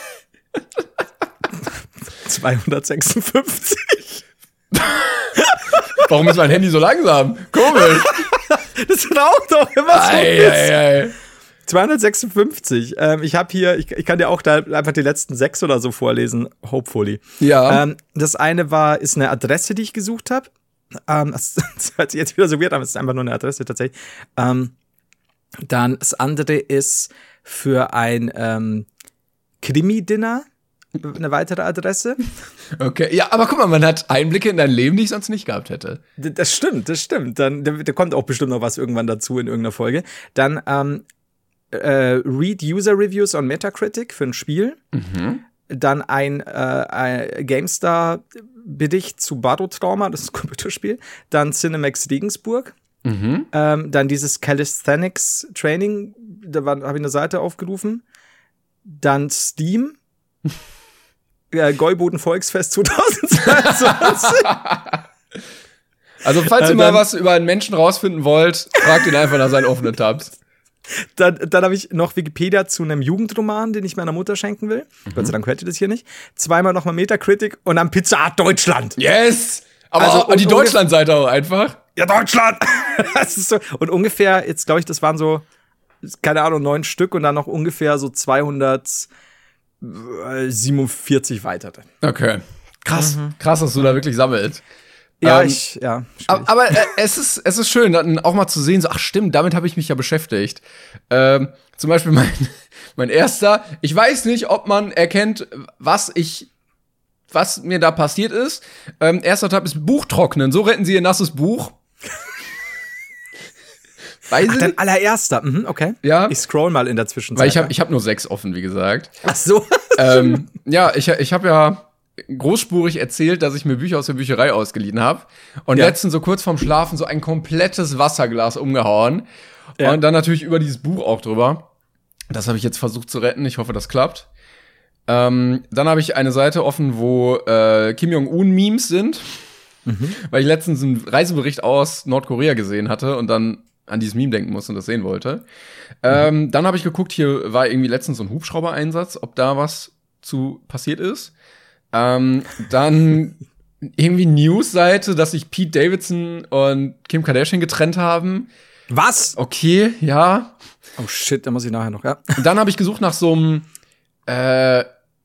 zweihundertsechsundfünfzig. Warum ist mein Handy so langsam? Komisch. Das raucht doch immer so ein Ei, bisschen. ei, ei. zweihundertsechsundfünfzig. Ähm, ich habe hier, ich, ich kann dir auch da einfach die letzten sechs oder so vorlesen, hopefully. Ja. Ähm, das eine war, ist eine Adresse, die ich gesucht habe. Ähm, das, das hört sich jetzt wieder so weird an, es ist einfach nur eine Adresse tatsächlich. Ähm, dann das andere ist für ein ähm, Krimi-Dinner eine weitere Adresse. Okay. Ja, aber guck mal, man hat Einblicke in dein Leben, die ich sonst nicht gehabt hätte. D- Das stimmt, das stimmt. Dann da, da kommt auch bestimmt noch was irgendwann dazu in irgendeiner Folge. Dann ähm, äh, Read User Reviews on Metacritic für ein Spiel. Dann ein, äh, ein GameStar-Bericht zu Barotrauma, das ist ein Computerspiel. Dann Cinemax Regensburg. Mhm. Ähm, dann dieses Calisthenics Training, da habe ich eine Seite aufgerufen. Dann Steam. Ja, Gäuboden Volksfest zweitausendzweiundzwanzig. Also, falls Äh, ihr mal dann- was über einen Menschen rausfinden wollt, fragt ihn einfach nach seinen offenen Tabs. Dann, dann habe ich noch Wikipedia zu einem Jugendroman, den ich meiner Mutter schenken will. Gott sei Dank hört ihr das hier nicht. Zweimal nochmal Metacritic und dann Pizza Hut Deutschland. Yes! Aber Also, auch die und- Deutschlandseite auch einfach. Ja, Deutschland! Das ist so. Und ungefähr, jetzt glaube ich, das waren so, keine Ahnung, neun Stück und dann noch ungefähr so zweihundertsiebenundvierzig weitere. Okay. Krass. Krass, dass du da wirklich sammelst. Ja, ähm, ich, ja. Aber, aber äh, es ist es ist schön, dann auch mal zu sehen, so, ach stimmt, damit habe ich mich ja beschäftigt. Ähm, zum Beispiel mein, mein erster, ich weiß nicht, ob man erkennt, was ich, was mir da passiert ist. Ähm, erster Tab ist Buch trocknen, so retten sie ihr nasses Buch. Weiß Ach, ich dein nicht. allererster, mhm, okay. Ja. Ich scroll mal in der Zwischenzeit. Weil ich habe ich hab nur sechs offen, wie gesagt. Ach so. ähm, ja, ich, ich habe ja großspurig erzählt, dass ich mir Bücher aus der Bücherei ausgeliehen habe. Und Ja. letztens so kurz vorm Schlafen so ein komplettes Wasserglas umgehauen. Ja. Und dann natürlich über dieses Buch auch drüber. Das habe ich jetzt versucht zu retten. Ich hoffe, das klappt. Ähm, dann habe ich eine Seite offen, wo äh, Kim Jong-un-Memes sind. Mhm. Weil ich letztens einen Reisebericht aus Nordkorea gesehen hatte und dann an dieses Meme denken musste und das sehen wollte. Mhm. Ähm, dann habe ich geguckt, hier war irgendwie letztens so ein Hubschrauber-Einsatz, ob da was zu passiert ist. Ähm, dann irgendwie News-Seite, dass sich Pete Davidson und Kim Kardashian getrennt haben. Was? Okay, ja. Oh shit, da muss ich nachher noch, ja. Und dann habe ich gesucht nach so einem, äh, ja,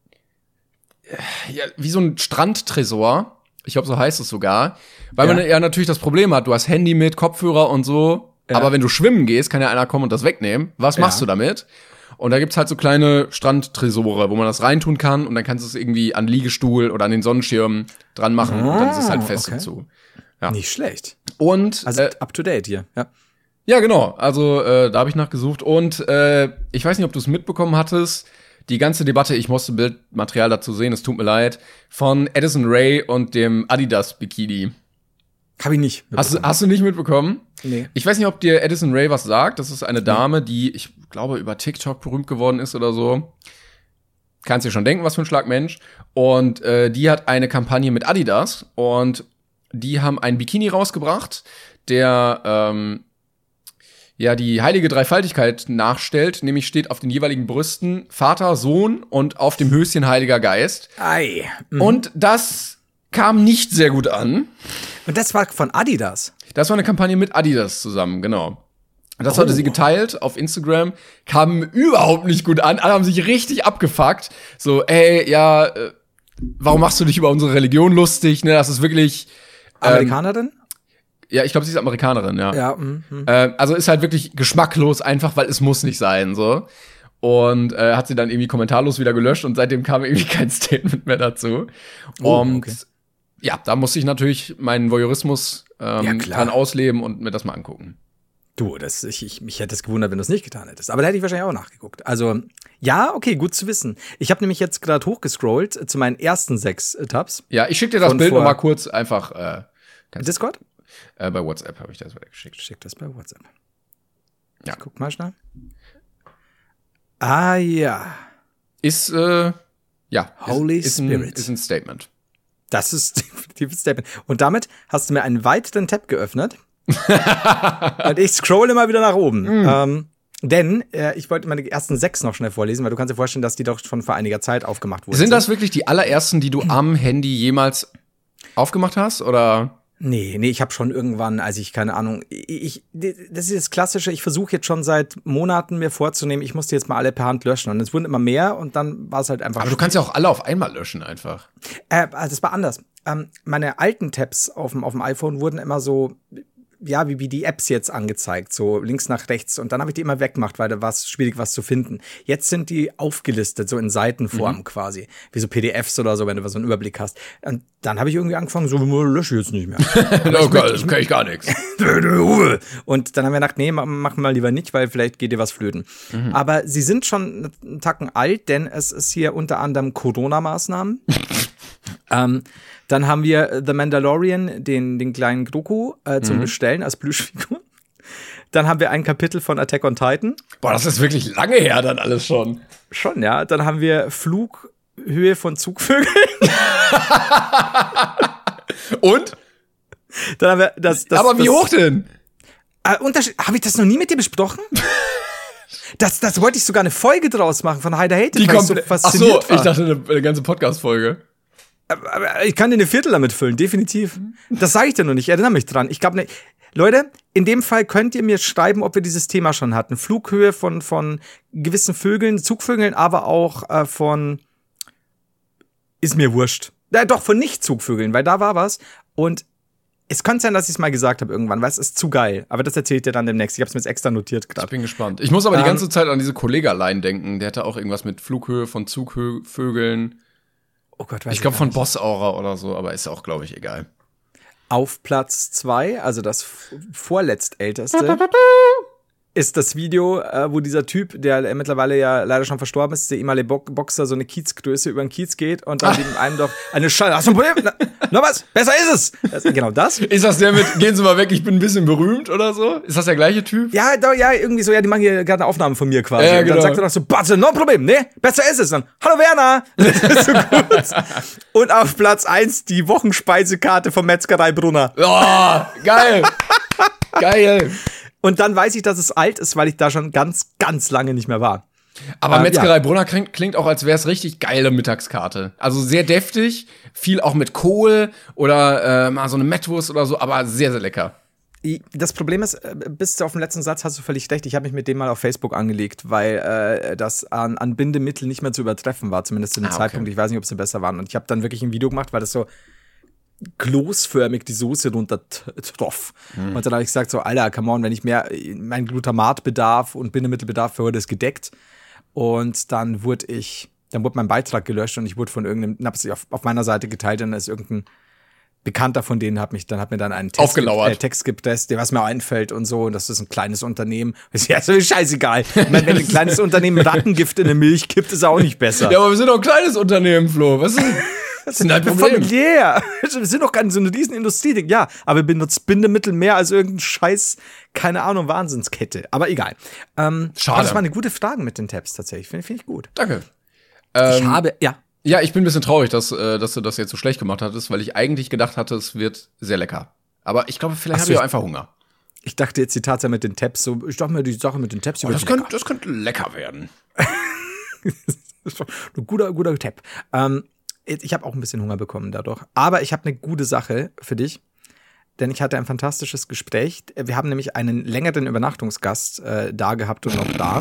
wie so ein Strandtresor. Ich glaube, so heißt es sogar. Weil Ja. man ja natürlich das Problem hat, du hast Handy mit, Kopfhörer und so. Ja. Aber wenn du schwimmen gehst, kann ja einer kommen und das wegnehmen. Was Ja. machst du damit? Und da gibt's halt so kleine Strandtresore, wo man das reintun kann und dann kannst du es irgendwie an Liegestuhl oder an den Sonnenschirm dran machen und dann ist es halt fest okay. dazu. Ja. Nicht schlecht. Und Also äh, up to date hier, ja. ja, genau. Also äh, da habe ich nachgesucht und äh, ich weiß nicht, ob du es mitbekommen hattest. Die ganze Debatte, ich musste Bildmaterial dazu sehen, es tut mir leid, von Addison Rae und dem Adidas Bikini. Hab ich nicht. Hast, du- hast du nicht mitbekommen? Nee. Ich weiß nicht, ob dir Addison Rae was sagt. Das ist eine Dame, die, ich glaube, über TikTok berühmt geworden ist oder so. Kannst dir schon denken, was für ein Schlagmensch. Und äh, die hat eine Kampagne mit Adidas und die haben einen Bikini rausgebracht, der ähm, ja die heilige Dreifaltigkeit nachstellt. Nämlich steht auf den jeweiligen Brüsten Vater, Sohn und auf dem Höschen Heiliger Geist. Ei. Mhm. Und das kam nicht sehr gut an. Und das war von Adidas. Das war eine Kampagne mit Adidas zusammen, genau. Das hatte Oh. sie geteilt auf Instagram, kam überhaupt nicht gut an, alle haben sich richtig abgefuckt. So, ey, ja, äh, warum machst du dich über unsere Religion lustig? Ne, das ist wirklich ähm, Amerikanerin? ja, ich glaube, sie ist Amerikanerin, ja. Ja. Mhm. Äh, also ist halt wirklich geschmacklos, einfach, weil es muss nicht sein, so. Und äh, hat sie dann irgendwie kommentarlos wieder gelöscht und seitdem kam irgendwie kein Statement mehr dazu. Oh, und okay. ja, da musste ich natürlich meinen Voyeurismus ähm, Ja, klar. dran ausleben und mir das mal angucken. Du, das, ich, ich, mich hätte es gewundert, wenn du es nicht getan hättest. Aber da hätte ich wahrscheinlich auch nachgeguckt. Also, ja, okay, gut zu wissen. Ich habe nämlich jetzt gerade hochgescrollt äh, zu meinen ersten sechs äh, Tabs. Ja, ich schicke dir das Von Bild vor- noch mal kurz einfach äh, kannst- Discord? äh, bei WhatsApp habe ich das weitergeschickt. Schick das bei WhatsApp. Ja. Ich guck mal schnell. Ah, ja. Ist äh, ja Holy ist, ist, ein, Spirit. ist ein Statement. Das ist definitiv ein Statement. Und damit hast du mir einen weiteren Tab geöffnet. Und ich scrolle mal wieder nach oben. Mm. Ähm, denn äh, ich wollte meine ersten sechs noch schnell vorlesen, weil du kannst dir vorstellen, dass die doch schon vor einiger Zeit aufgemacht wurden. Sind das wirklich die allerersten, die du am Handy jemals aufgemacht hast? Oder? Nee, nee, ich habe schon irgendwann, als ich, keine Ahnung, ich, ich das ist das Klassische, ich versuche jetzt schon seit Monaten mir vorzunehmen, ich musste jetzt mal alle per Hand löschen. Und es wurden immer mehr und dann war es halt einfach. Aber du kannst ja auch alle auf einmal löschen einfach. Äh, also das war anders. Ähm, meine alten Tabs auf dem, auf dem iPhone wurden immer so, ja, wie, wie die Apps jetzt angezeigt, so links nach rechts. Und dann habe ich die immer weggemacht, weil da war es schwierig, was zu finden. Jetzt sind die aufgelistet, so in Seitenform quasi. Wie so P D Fs oder so, wenn du so einen Überblick hast. Und dann habe ich irgendwie angefangen, so, lösche ich jetzt nicht mehr. Oh Gott, das kann ich gar nichts. Und dann haben wir gedacht, nee, ma- machen wir lieber nicht, weil vielleicht geht dir was flöten. Aber sie sind schon einen Tacken alt, denn es ist hier unter anderem Corona-Maßnahmen. ähm, dann haben wir The Mandalorian, den, den kleinen Grogu, äh, zum Bestellen als Plüschfigur. Dann haben wir ein Kapitel von Attack on Titan. Boah, das ist wirklich lange her dann alles schon. Schon, ja. Dann haben wir Flughöhe von Zugvögeln. Und? Dann haben wir das. das Aber wie das, hoch denn? Äh, Unterschied. Habe ich das noch nie mit dir besprochen? Das, das wollte ich sogar eine Folge draus machen von Heider Hate, Die weil ich so komplett. Ach fasziniert so, war. ich dachte eine, eine ganze Podcast-Folge. Aber ich kann dir eine Viertel damit füllen, definitiv. Das sage ich dir noch nicht, ich erinnere mich dran. Ich glaube, ne, Leute, in dem Fall könnt ihr mir schreiben, ob wir dieses Thema schon hatten. Flughöhe von, von gewissen Vögeln, Zugvögeln, aber auch äh, von, ist mir wurscht. Ja, doch, von Nicht-Zugvögeln, weil da war was. Und Es könnte sein, dass ich es mal gesagt habe irgendwann, weil es ist zu geil. Aber das erzählt ihr dann demnächst. Ich habe es mir jetzt extra notiert gerade. Ich bin gespannt. Ich muss aber Ähm, die ganze Zeit an diese Kollegalein denken. Der hatte auch irgendwas mit Flughöhe von Zugvögeln. Oh Gott, weiß Ich glaube von gar nicht. Bossaura oder so, aber ist auch, glaube ich, egal. Auf Platz zwei, also das f- vorletztälteste, ist das Video, äh, wo dieser Typ, der äh, mittlerweile ja leider schon verstorben ist, der ehemalige Bo- Boxer, so eine Kiezgröße über den Kiez geht und dann dem einem doch eine Scheiße. Hast du ein Problem? Na, noch was? Besser ist es! Das, genau das. Ist das der mit, gehen Sie mal weg, ich bin ein bisschen berühmt oder so? Ist das der gleiche Typ? Ja, da, ja, irgendwie so, ja, die machen hier gerade eine Aufnahme von mir quasi. Ja, und dann genau. sagt er noch so, Batze, no Problem, ne? Besser ist es. Dann, hallo Werner! Das ist so gut. Und auf Platz eins die Wochenspeisekarte von Metzgerei Brunner. Oh, geil. Geil. Und dann weiß ich, dass es alt ist, weil ich da schon ganz, ganz lange nicht mehr war. Aber Ähm, Metzgerei ja. Brunner klingt, klingt auch, als wäre es richtig geile Mittagskarte. Also sehr deftig, viel auch mit Kohl oder äh, mal so eine Mettwurst oder so, aber sehr, sehr lecker. Das Problem ist, äh, bis auf den letzten Satz hast du völlig recht, ich habe mich mit dem mal auf Facebook angelegt, weil äh, das an, an Bindemittel nicht mehr zu übertreffen war, zumindest zu dem Ah, okay. Zeitpunkt. Ich weiß nicht, ob sie besser waren. Und ich habe dann wirklich ein Video gemacht, weil das so kloßförmig die Soße runtertroff. Mhm. Und dann habe ich gesagt so, Alter, come on, wenn ich mehr, mein Glutamatbedarf und Bindemittelbedarf für heute ist gedeckt. Und dann wurde ich, dann wurde mein Beitrag gelöscht und ich wurde von irgendeinem, dann hab ich auf, auf meiner Seite geteilt und dann ist irgendein Bekannter von denen hat mich dann hat mir dann einen Text, Aufgelauert. äh, Text gepresst, der was mir einfällt und so und das ist ein kleines Unternehmen. Ja, ist mir scheißegal. Ich meine, wenn ein kleines Unternehmen Rattengift in eine Milch kippt, ist auch nicht besser. Ja, aber wir sind doch ein kleines Unternehmen, Flo. Was ist, was ist denn dein Problem? Familiär. Wir sind doch keine so eine riesen Industrie. Ja, aber wir benutzen Bindemittel mehr als irgendein Scheiß, keine Ahnung, Wahnsinnskette. Aber egal. Ähm, Schade. Aber das war eine gute Frage mit den Tabs tatsächlich. Finde find ich gut. Danke. Ich Ähm, habe, ja. Ja, ich bin ein bisschen traurig, dass, äh, dass du das jetzt so schlecht gemacht hattest, weil ich eigentlich gedacht hatte, es wird sehr lecker. Aber ich glaube, vielleicht Ach so, habe ich auch ich- einfach Hunger. Ich dachte jetzt die Tatsache mit den Tabs, so, ich dachte mir, die Sache mit den Tabs, die Aber wird das lecker. könnte, das könnte lecker werden. Das ist doch ein guter, guter Tab. Ähm, ich habe auch ein bisschen Hunger bekommen dadurch. Aber ich habe eine gute Sache für dich. Denn ich hatte ein fantastisches Gespräch. Wir haben nämlich einen längeren Übernachtungsgast äh, da gehabt und noch da.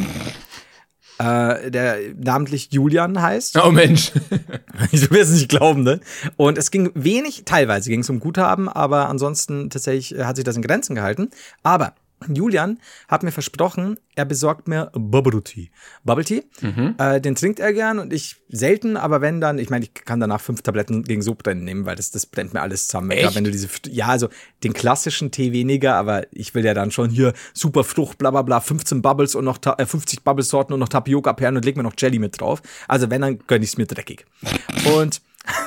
Äh, der namentlich Julian heißt. Oh Mensch. Du wirst es nicht glauben, ne? Und es ging wenig, teilweise ging es um Guthaben, aber ansonsten tatsächlich äh, hat sich das in Grenzen gehalten. Aber Julian hat mir versprochen, er besorgt mir Bubble Tea. Bubble Tea, äh, den trinkt er gern und ich selten, aber wenn dann, ich meine, ich kann danach fünf Tabletten gegen Sodbrennen nehmen, weil das, das brennt mir alles zusammen. Echt? Gerade wenn du diese, ja, also den klassischen Tee weniger, aber ich will ja dann schon hier super Frucht, bla bla bla, fünfzehn Bubbles und noch Ta- äh, fünfzig Bubbles-Sorten und noch Tapioca-Perlen und leg mir noch Jelly mit drauf. Also wenn, dann gönn ich's mir dreckig. Und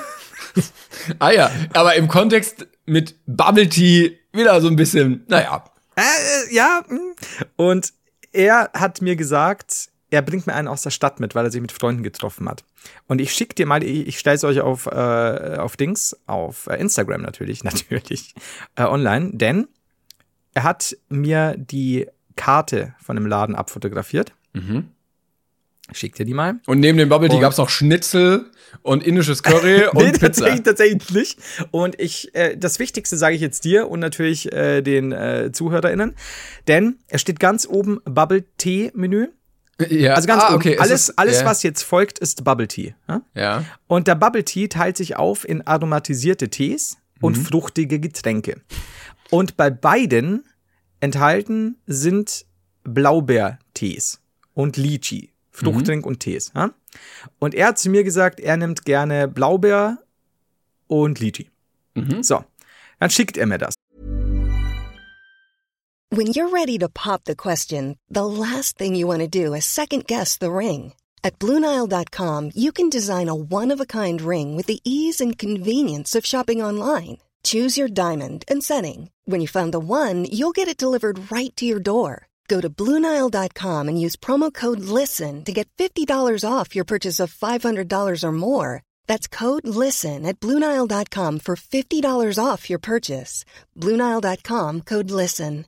Ah ja, aber im Kontext mit Bubble Tea wieder so ein bisschen, naja. Äh, ja, mm. und er hat mir gesagt, er bringt mir einen aus der Stadt mit, weil er sich mit Freunden getroffen hat. Und ich schick dir mal, ich, ich stelle es euch auf, äh, auf Dings, auf äh, Instagram natürlich, natürlich, äh, online, denn er hat mir die Karte von dem Laden abfotografiert. Mhm. Ich schick dir die mal. Und neben dem Bubble Tea Und- gab's noch Schnitzel und indisches Curry Nee, und Pizza. tatsächlich, tatsächlich nicht. Und ich, äh, das Wichtigste sage ich jetzt dir und natürlich äh, den äh, ZuhörerInnen. Denn es steht ganz oben Bubble Tea Menü. Ja. Also ganz ah, oben. okay. es Alles, ist- alles ja. was jetzt folgt, ist Bubble Tea. Ja? Ja. Und der Bubble Tea teilt sich auf in aromatisierte Tees und fruchtige Getränke. Und bei beiden enthalten sind Blaubeertees und Lychee. Fruchttrink und Tees. Ja? Und er hat zu mir gesagt, er nimmt gerne Blaubeer und Lychee. Mhm. So, dann schickt er mir das. When you're ready to pop the question, the last thing you want to do is second-guess the ring. At Blue Nile dot com, you can design a one-of-a-kind ring with the ease and convenience of shopping online. Choose your diamond and setting. When you find the one, you'll get it delivered right to your door. Go to Blue Nile dot com and use promo code LISTEN to get fifty dollars off your purchase of five hundred dollars or more. That's code LISTEN at Blue Nile dot com for fifty dollars off your purchase. Blue Nile dot com, code LISTEN.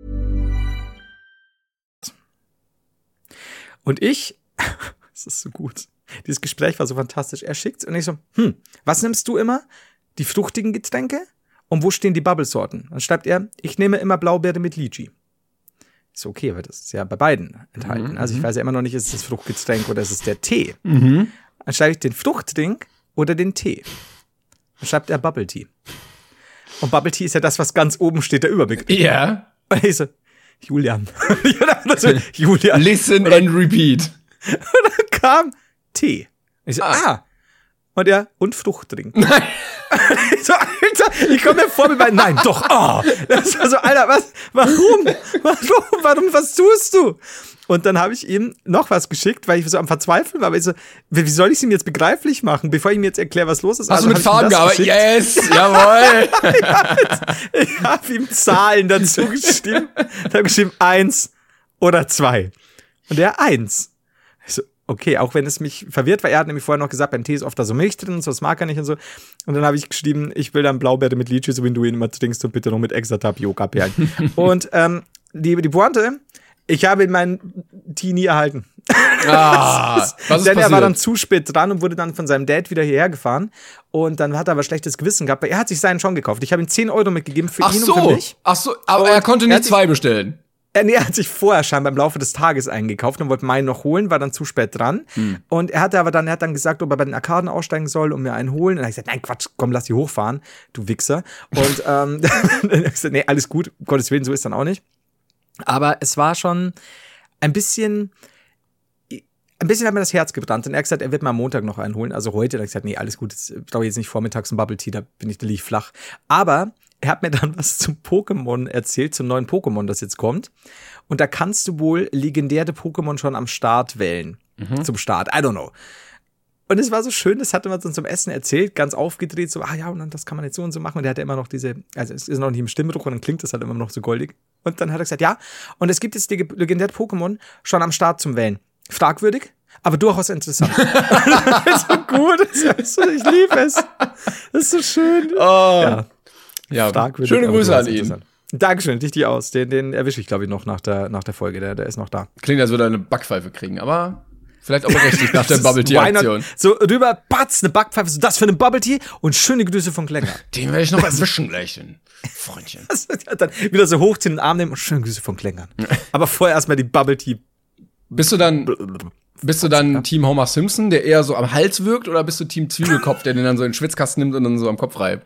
Und ich, das ist so gut. Dieses Gespräch war so fantastisch. Er schickt's und ich so, hm, was nimmst du immer? Die fruchtigen Getränke? Und wo stehen die Bubble-Sorten? Dann schreibt er, ich nehme immer Blaubeere mit Lychee. Ist okay, aber das ist ja bei beiden enthalten. Also ich weiß ja immer noch nicht, ist es das Fruchtgetränk oder ist es der Tee. Dann schreibe ich den Fruchttrink oder den Tee. Dann schreibt er Bubble Tea. Und Bubble Tea ist ja das, was ganz oben steht, der Überbegriff. Ja. Und ich so, Julian. so, Julian. Listen and repeat. Und dann kam Tee. Ich so, ah. ah. Und er, und Fruchtdrink. Nein. Ich so, Alter, ich komme mir vor mit meinen, nein, doch, oh. Das war so, Alter, was, warum? Warum, warum, was tust du? Und dann habe ich ihm noch was geschickt, weil ich so am Verzweifeln war. Aber ich so, wie soll ich es ihm jetzt begreiflich machen, bevor ich ihm jetzt erkläre, was los ist? Hast also du mit Farben gearbeitet? Yes, jawohl. Ich habe ihm Zahlen dazu geschrieben. Ich habe geschrieben, eins oder zwei. Und er, eins. Ich so, okay, auch wenn es mich verwirrt, weil er hat nämlich vorher noch gesagt, beim Tee ist oft da so Milch drin und so, das mag er nicht und so. Und dann habe ich geschrieben, ich will dann Blaubeere mit Lychee, so wie du ihn immer trinkst und bitte noch mit extra Tapioca-Perlen. Und ähm, die, die Pointe, ich habe meinen Tee nie erhalten. Ah, was ist Denn passiert? er war dann zu spät dran und wurde dann von seinem Dad wieder hierher gefahren. Und dann hat er aber schlechtes Gewissen gehabt, weil er hat sich seinen schon gekauft. Ich habe ihm zehn Euro mitgegeben für Ach ihn so. und für mich. Ach so, aber Und er konnte er nicht hat sich- zwei bestellen. Er, nee, er hat sich vorher scheinbar im Laufe des Tages eingekauft und wollte meinen noch holen, war dann zu spät dran. Hm. Und er hatte aber dann, er hat dann gesagt, ob er bei den Arkaden aussteigen soll und mir einen holen. Und dann habe ich gesagt, nein, Quatsch, komm, lass die hochfahren, du Wichser. Und ähm, dann habe ich gesagt, nee, alles gut, um Gottes Willen, so ist dann auch nicht. Aber es war schon ein bisschen, ein bisschen hat mir das Herz gebrannt. Und er hat gesagt, er wird mir am Montag noch einen holen. Also heute. Da habe ich gesagt, nee, alles gut, jetzt brauche ich jetzt nicht vormittags ein Bubble Tea, da bin ich, da liege ich flach. Aber er hat mir dann was zum Pokémon erzählt, zum neuen Pokémon, das jetzt kommt. Und da kannst du wohl legendäre Pokémon schon am Start wählen. Mhm. Zum Start, I don't know. Und es war so schön, das hatte man uns zum Essen erzählt, ganz aufgedreht, so, ah ja, und dann das kann man jetzt so und so machen. Und der hatte immer noch diese, also es ist noch nicht im Stimmbruch und dann klingt das halt immer noch so goldig. Und dann hat er gesagt, ja, und es gibt jetzt die legendäre Pokémon schon am Start zum Wählen. Fragwürdig, aber durchaus interessant. Das ist so gut, das ist so, ich liebe es. Das ist so schön. Oh. Ja. Ja, Fragwürdig, schöne aber Grüße durchaus an ihn. interessant. Dankeschön, richtig aus. Den, den erwische ich, glaube ich, noch nach der, nach der Folge. Der, der ist noch da. Klingt, als würde er eine Backpfeife kriegen, aber vielleicht auch berechtigt nach der Das ist Bubble Tea why not? Aktion. So rüber, patz, eine Backpfeife, so das für eine Bubble Tea und schöne Grüße von Klenger. Den werde ich noch erwischen gleich, den Freundchen. Das, dann wieder so hochziehen, den Arm nehmen und schöne Grüße von Klengern. Aber vorher erstmal die Bubble Tea. Bist du dann, bist du dann Team Homer Simpson, der eher so am Hals wirkt, oder bist du Team Zwiebelkopf, der den dann so in den Schwitzkasten nimmt und dann so am Kopf reibt?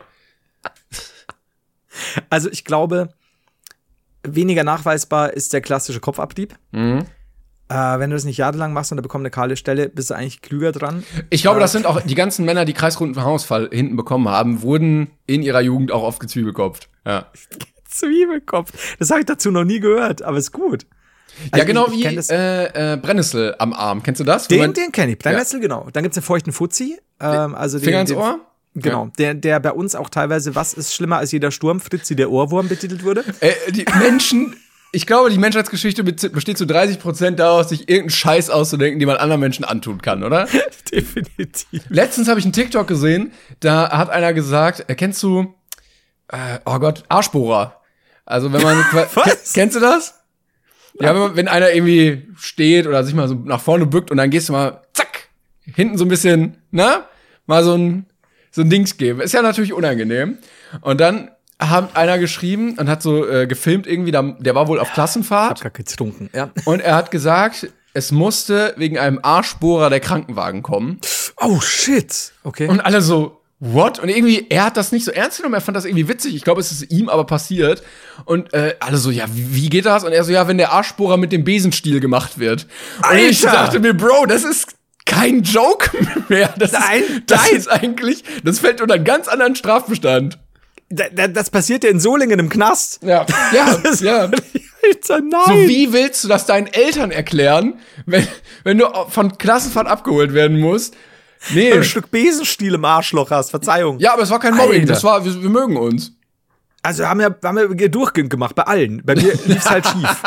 Also ich glaube, weniger nachweisbar ist der klassische Kopfabrieb. Mhm. Äh, wenn du das nicht jahrelang machst und da bekommt eine kahle Stelle, bist du eigentlich klüger dran. Ich glaube, äh, das sind auch die ganzen Männer, die kreisrunden Verhausfall hinten bekommen haben, wurden in ihrer Jugend auch oft gezwiebelkopft. Ja. Zwiebelkopf. Das habe ich dazu noch nie gehört, aber ist gut. Ja, Also genau ich- ich wie kenn das- äh, äh, Brennnessel am Arm. Kennst du das? Den, Wenn man- den kenne ich. Brennnessel, genau. Dann gibt's den feuchten Fuzzi. Ähm, also Finger den, ins den, Ohr? Genau. Der, der bei uns auch teilweise, was ist schlimmer als jeder Sturm, Fritzi der Ohrwurm betitelt wurde. Äh, die Menschen, ich glaube, die Menschheitsgeschichte besteht zu dreißig Prozent daraus, sich irgendeinen Scheiß auszudenken, den man anderen Menschen antun kann, oder? Definitiv. Letztens habe ich einen TikTok gesehen, da hat einer gesagt, äh, kennst du, äh, oh Gott, Arschbohrer. Also wenn man, Was? kennst du das? Ja, wenn, man, wenn einer irgendwie steht oder sich mal so nach vorne bückt und dann gehst du mal, zack, hinten so ein bisschen, na, mal so ein, so ein Dings geben. Ist ja natürlich unangenehm. Und dann hat einer geschrieben und hat so äh, gefilmt irgendwie, da, der war wohl auf Hab Klassenfahrt gar getrunken, ja. und er hat gesagt, es musste wegen einem Arschbohrer der Krankenwagen kommen. Oh, shit. Okay. Und alle so, what? Und irgendwie, er hat das nicht so ernst genommen, er fand das irgendwie witzig. Ich glaube, es ist ihm aber passiert. Und äh, alle so, ja, wie, wie geht das? Und er so, ja, wenn der Arschbohrer mit dem Besenstiel gemacht wird. Und ich Alter! dachte mir, Bro, das ist kein Joke mehr. Das, Nein, ist, das nein. ist eigentlich, das fällt unter einen ganz anderen Strafbestand. Da, da, das passiert ja in Solingen im Knast. Ja, ja, Das- ja. Alter, nein. So, wie willst du das deinen Eltern erklären, wenn, wenn du von Klassenfahrt abgeholt werden musst? Nee. Wenn du ein Stück Besenstiel im Arschloch hast, Verzeihung. Ja, aber es war kein Mobbing, Alter. das war, wir, wir mögen uns. Also haben wir, haben wir durchgehend gemacht, bei allen. Bei mir lief's halt schief.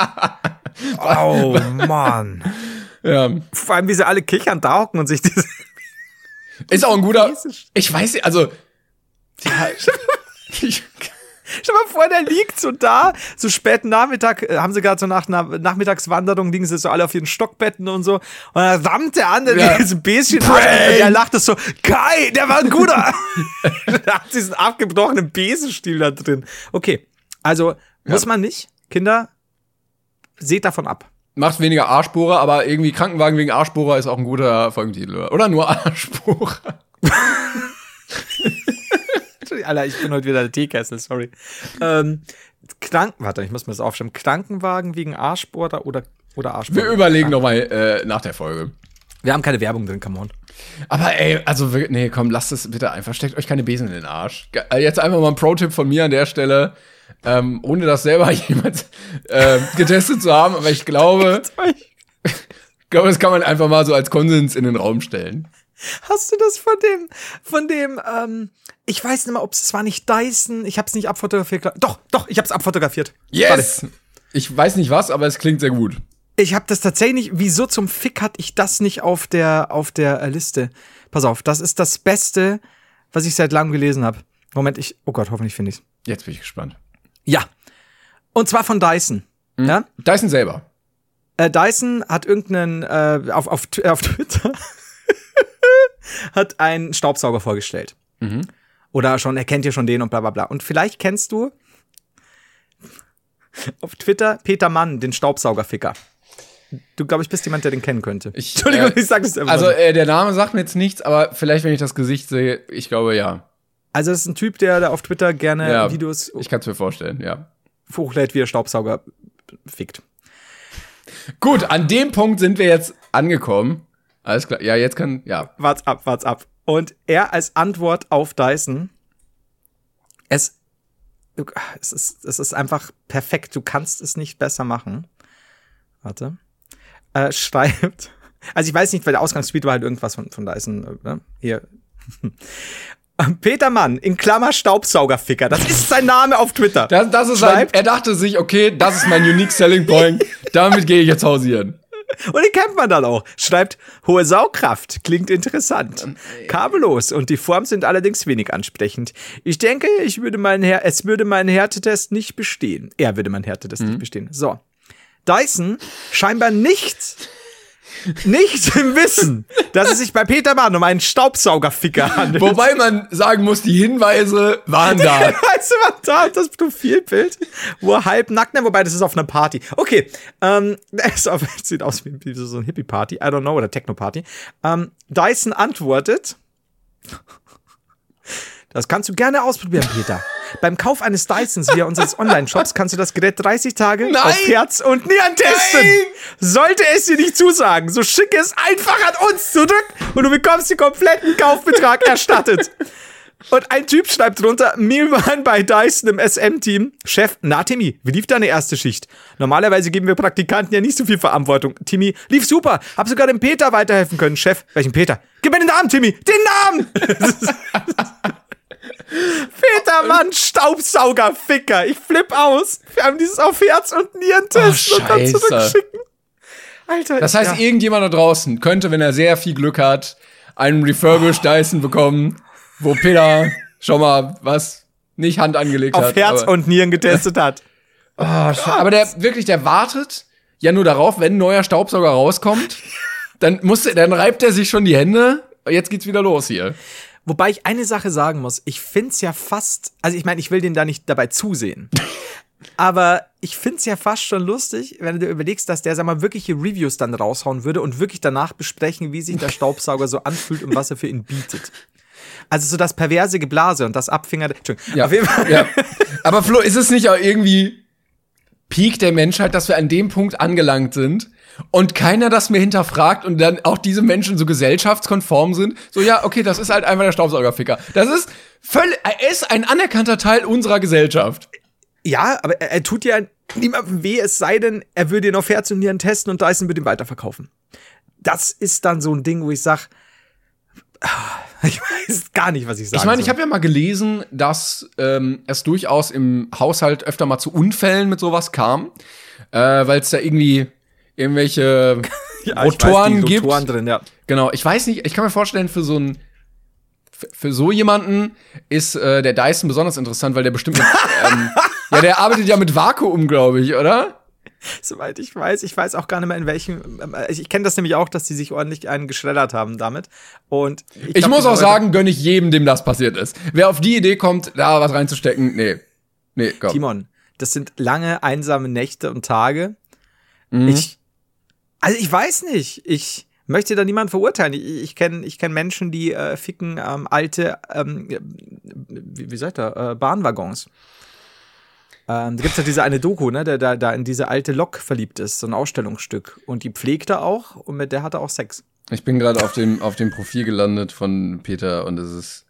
Oh, Mann. Ja. Vor allem, wie sie alle kichern, da hocken und sich diese... Ist auch ein guter, Jesus. ich weiß nicht, also, ja, ich, Stell mal vor, der liegt so da, so spät Nachmittag, äh, haben sie gerade so nach einer Nachmittagswanderung, liegen sie so alle auf ihren Stockbetten und so. Und dann rammt der an, der Ja. diese Bisschen Prank. ab, und der lacht das so, Kai, der war ein guter. Da hat diesen abgebrochenen Besenstiel da drin. Okay, also muss man nicht, Kinder, seht davon ab. macht weniger Arschbohrer, aber irgendwie Krankenwagen wegen Arschbohrer ist auch ein guter Folgentitel, oder? Oder nur Arschbohrer? sorry, Alter, ich bin heute wieder der Teekessel, sorry. Ähm, Kranken, warte, ich muss mir das aufschreiben. Krankenwagen wegen Arschbohrer oder, oder Arschbohrer? Wir überlegen nochmal äh, nach der Folge. Wir haben keine Werbung drin, come on. Aber ey, also, wir- nee, komm, lasst es bitte einfach. Steckt euch keine Besen in den Arsch. Ge- äh, Jetzt einfach mal ein Pro-Tipp von mir an der Stelle. Ähm, ohne das selber jemand äh, getestet zu haben. Aber ich glaube, ich glaube, das kann man einfach mal so als Konsens in den Raum stellen. Hast du das von dem, von dem, ähm, ich weiß nicht mal, ob es war nicht Dyson, ich hab's nicht abfotografiert. glaub- Doch, doch, ich hab's abfotografiert. Yes! Ich weiß nicht was, aber es klingt sehr gut. Ich habe das tatsächlich nicht, wieso zum Fick hatte ich das nicht auf der, auf der äh, Liste? Pass auf, das ist das Beste, was ich seit langem gelesen habe. Moment, ich, oh Gott, hoffentlich finde ich's. Jetzt bin ich gespannt. Ja. Und zwar von Dyson. Ja? Dyson selber. Äh, Dyson hat irgendeinen, äh, auf, auf, Tw- auf Twitter hat einen Staubsauger vorgestellt. Oder schon, er kennt ja schon den und bla bla bla. Und vielleicht kennst du auf Twitter Peter Mann, den Staubsaugerficker. Du, glaube ich, bist jemand, der den kennen könnte. Ich, Entschuldigung, äh, ich sag das einfach Also, so. äh, der Name sagt mir jetzt nichts, aber vielleicht, wenn ich das Gesicht sehe, ich glaube, ja. Also, das ist ein Typ, der da auf Twitter gerne Ja, Videos Ich kann es mir vorstellen, ja. hochlädt, wie er Staubsauger fickt. Gut, an dem Punkt sind wir jetzt angekommen. Alles klar. Ja, jetzt kann, ja. Wart's ab, wart's ab. Und er als Antwort auf Dyson, es, es, ist, es ist einfach perfekt. Du kannst es nicht besser machen. Warte. Äh, schreibt, also ich weiß nicht, weil der Ausgangsspeed war halt irgendwas von, von Dyson. Ne? Hier. Peter Mann, in Klammer Staubsaugerficker. Das ist sein Name auf Twitter. Das, das ist ein, Schreibt- er dachte sich, okay, das ist mein unique selling point. Damit gehe ich jetzt hausieren. Und den kennt man dann auch. Schreibt, hohe Saugkraft, klingt interessant. Kabellos und die Form sind allerdings wenig ansprechend. Ich denke, ich würde meinen Her- es würde meinen Härtetest nicht bestehen. Er würde meinen Härtetest nicht bestehen. So. Dyson scheinbar nicht, nicht im Wissen, dass es sich bei Peter Mann um einen Staubsaugerficker handelt. Wobei man sagen muss, die Hinweise waren da. Weißt du, was da ist? Das Profilbild, wo er halb nackt, ne, wobei das ist auf einer Party. Okay, ähm, es auf- es sieht aus wie, wie so eine Hippie-Party, I don't know, oder Techno-Party. Ähm, Dyson antwortet, das kannst du gerne ausprobieren, Peter. Beim Kauf eines Dysons via unseres Online-Shops kannst du das Gerät dreißig Tage Nein! auf Herz und Nieren testen. Nein! Sollte es dir nicht zusagen, so schicke es einfach an uns zurück und du bekommst den kompletten Kaufbetrag erstattet. Und ein Typ schreibt drunter, Mehlmann bei Dyson im S M-Team. Chef, na Timmy, wie lief deine erste Schicht? Normalerweise geben wir Praktikanten ja nicht so viel Verantwortung. Timmy, lief super, hab sogar dem Peter weiterhelfen können. Chef, welchen Peter? Gib mir den Namen, Timmy, den Namen! Peter Mann, Staubsauger, Ficker. Ich flipp aus. Wir haben dieses auf Herz und Nieren testen Oh, und dann Scheiße. zurückschicken. Alter, Das heißt, ja. irgendjemand da draußen könnte, wenn er sehr viel Glück hat, einen refurbished Dyson bekommen, wo Peter schon mal was nicht Hand angelegt auf hat. Herz aber, und Nieren getestet hat. oh, Sche- aber der wirklich, der wartet ja nur darauf, wenn ein neuer Staubsauger rauskommt, dann muss er, dann reibt er sich schon die Hände. Jetzt geht's wieder los hier. Wobei ich eine Sache sagen muss, ich find's ja fast, also ich meine, ich will den da nicht dabei zusehen. Aber ich find's ja fast schon lustig, wenn du dir überlegst, dass der, sag mal, wirkliche Reviews dann raushauen würde und wirklich danach besprechen, wie sich der Staubsauger so anfühlt und was er für ihn bietet. Also so das perverse Geblase und das Abfinger. Entschuldigung. Ja, Auf jeden Fall. ja. Aber Flo, ist es nicht auch irgendwie Peak der Menschheit, dass wir an dem Punkt angelangt sind und keiner das mehr hinterfragt und dann auch diese Menschen so gesellschaftskonform sind? So, ja, okay, das ist halt einfach der Staubsaugerficker. Das ist völlig, er ist ein anerkannter Teil unserer Gesellschaft. Ja, aber er, er tut ja niemandem weh, es sei denn, er würde ihn auf Herz und Nieren testen und Dyson würde ihn weiterverkaufen. Das ist dann so ein Ding, wo ich sag, ich weiß gar nicht, was ich sage. Ich meine, ich habe ja mal gelesen, dass ähm, es durchaus im Haushalt öfter mal zu Unfällen mit sowas kam, äh, weil es da irgendwie irgendwelche Rotoren gibt. Rotoren drin, ja. Genau, ich weiß nicht, ich kann mir vorstellen, für so ein für, für so jemanden ist äh, der Dyson besonders interessant, weil der bestimmt mit, ähm, ja, der arbeitet ja mit Vakuum, glaube ich, oder? Soweit ich weiß, ich weiß auch gar nicht mehr in welchem. ähm, Ich, ich kenne das nämlich auch, dass die sich ordentlich einen geschreddert haben damit. Und ich, Ich, glaub, muss diese auch Leute- sagen, gönne ich jedem, dem das passiert ist. Wer auf die Idee kommt, da was reinzustecken, nee. Nee, komm. Timon, das sind lange einsame Nächte und Tage. Mhm. Ich, also ich weiß nicht. Ich möchte da niemand verurteilen. Ich, ich kenne ich kenn Menschen, die äh, ficken ähm, alte, ähm, wie, wie sagt er, äh, Bahnwaggons. Ähm, da gibt es ja diese eine Doku, ne, der da, da in diese alte Lok verliebt ist, so ein Ausstellungsstück. Und die pflegt er auch und mit der hat er auch Sex. Ich bin gerade auf dem, auf dem Profil gelandet von Peter und es ist.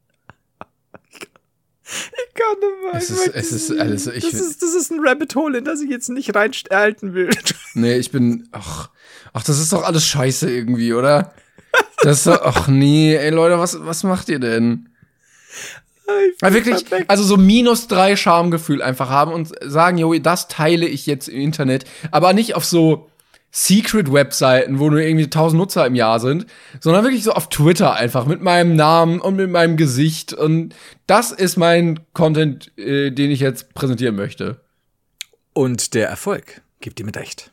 Ich kann nicht mehr. Es ist, es ist alles. Ich, das, ist, das ist ein Rabbit Hole, in das ich jetzt nicht reinhalten will. Nee, ich bin. Ach, ach, das ist doch alles scheiße irgendwie, oder? Das ist doch. Ach nee, ey Leute, was, was macht ihr denn? Ja, wirklich, perfekt. Also so minus drei Schamgefühl einfach haben und sagen, jo, das teile ich jetzt im Internet, aber nicht auf so Secret-Webseiten, wo nur irgendwie tausend Nutzer im Jahr sind, sondern wirklich so auf Twitter einfach mit meinem Namen und mit meinem Gesicht und das ist mein Content, äh, den ich jetzt präsentieren möchte. Und der Erfolg gibt ihm recht.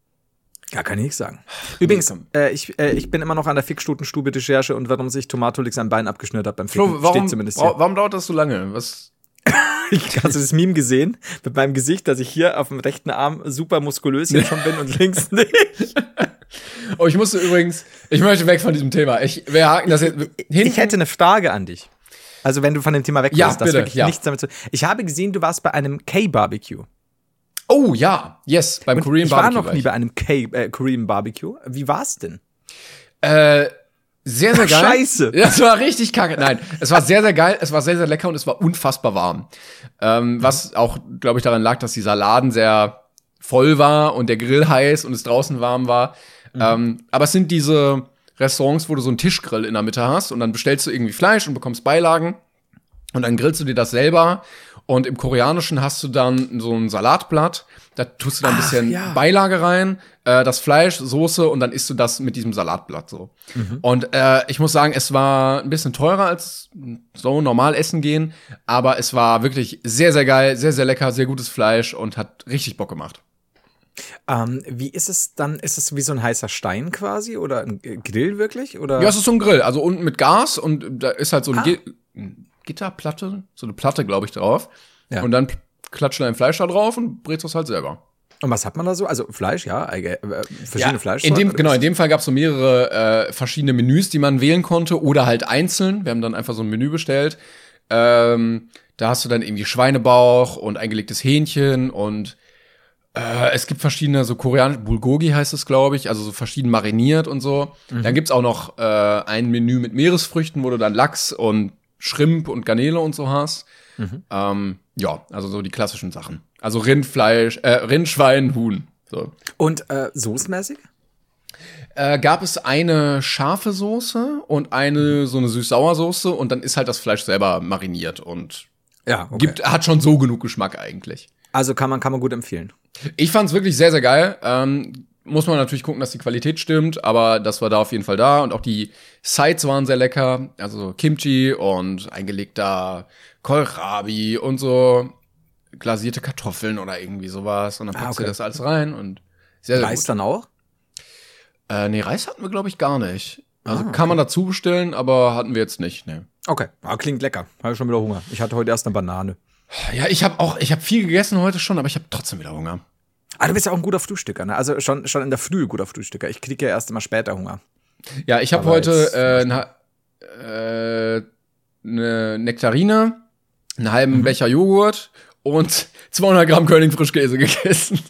Ja, kann ich nichts sagen. Übrigens, äh, ich, äh, ich bin immer noch an der Fickstutenstube-Recherche und warum sich Tomatolix ein Bein abgeschnürt hat beim Ficken. Flo, warum, steht zumindest hier. Warum dauert das so lange? Was? Ich, hast du das Meme gesehen? Mit meinem Gesicht, dass ich hier auf dem rechten Arm super muskulös hier schon bin und links nicht. Oh, ich musste übrigens, ich möchte weg von diesem Thema. Ich, wir haken das jetzt hinten. Ich hätte eine Frage an dich. Also wenn du von dem Thema weg bist, ja, das bitte, wirklich ja. nichts damit zu. Ich habe gesehen, du warst bei einem K-Barbecue. Oh ja, yes, beim und Korean ich Barbecue. Ich war noch nie bei einem K äh, Korean Barbecue. Wie war's denn? Äh, sehr, sehr geil. Scheiße. Das war richtig kacke. Nein, es war sehr, sehr geil, es war sehr, sehr lecker und es war unfassbar warm. Ähm, was auch, glaube ich, daran lag, dass dieser Laden sehr voll war und der Grill heiß und es draußen warm war. Mhm. Ähm, aber es sind diese Restaurants, wo du so einen Tischgrill in der Mitte hast und dann bestellst du irgendwie Fleisch und bekommst Beilagen und dann grillst du dir das selber. Und im Koreanischen hast du dann so ein Salatblatt, da tust du dann ein bisschen Ach, ja. Beilage rein, äh, das Fleisch, Soße und dann isst du das mit diesem Salatblatt so. Mhm. Und äh, ich muss sagen, es war ein bisschen teurer als so normal essen gehen, aber es war wirklich sehr, sehr geil, sehr, sehr lecker, sehr gutes Fleisch und hat richtig Bock gemacht. Ähm, wie ist es dann? Ist es wie so ein heißer Stein quasi oder ein Grill wirklich? Oder? Ja, es ist so ein Grill, also unten mit Gas und da ist halt so ein ah. Ge- Gitterplatte, so eine Platte, glaube ich, drauf. Ja. Und dann klatscht dein Fleisch da drauf und brätst das halt selber. Und was hat man da so? Also Fleisch, ja, äh, verschiedene ja, Fleisch. In dem, genau, in dem Fall gab es so mehrere äh, verschiedene Menüs, die man wählen konnte oder halt einzeln. Wir haben dann einfach so ein Menü bestellt. Ähm, da hast du dann irgendwie Schweinebauch und eingelegtes Hähnchen und äh, es gibt verschiedene, so koreanische, Bulgogi heißt es, glaube ich, also so verschieden mariniert und so. Mhm. Dann gibt's auch noch äh, ein Menü mit Meeresfrüchten, wo du dann Lachs und Shrimp und Garnele und so hast. Mhm. Ähm, ja, also so die klassischen Sachen. Also Rindfleisch, äh, Rind, Schwein, Huhn. So. Und äh, soßenmäßig? Äh, gab es eine scharfe Soße und eine so eine süß-sauer-Soße und dann ist halt das Fleisch selber mariniert und ja, okay. gibt, hat schon so genug Geschmack eigentlich. Also kann man, kann man gut empfehlen. Ich fand's wirklich sehr, sehr geil. Ähm, muss man natürlich gucken, dass die Qualität stimmt, aber das war da auf jeden Fall da und auch die Sides waren sehr lecker, also Kimchi und eingelegter Kohlrabi und so glasierte Kartoffeln oder irgendwie sowas und dann packst ah, okay. du das alles rein und sehr, sehr Reis gut. dann auch? Äh, nee, Reis hatten wir, glaube ich, gar nicht. Also ah, okay. kann man dazu bestellen, aber hatten wir jetzt nicht, ne. Okay, aber klingt lecker. Habe schon wieder Hunger. Ich hatte heute erst eine Banane. Ja, ich habe auch, ich habe viel gegessen heute schon, aber ich habe trotzdem wieder Hunger. Ah, du bist ja auch ein guter Frühstücker, ne? Also schon, schon in der Früh guter Frühstücker. Ich kriege ja erst immer später Hunger. Ja, ich habe heute äh, eine äh, ne Nektarine, einen halben mhm. Becher Joghurt und zweihundert Gramm Kölning Frischkäse gegessen.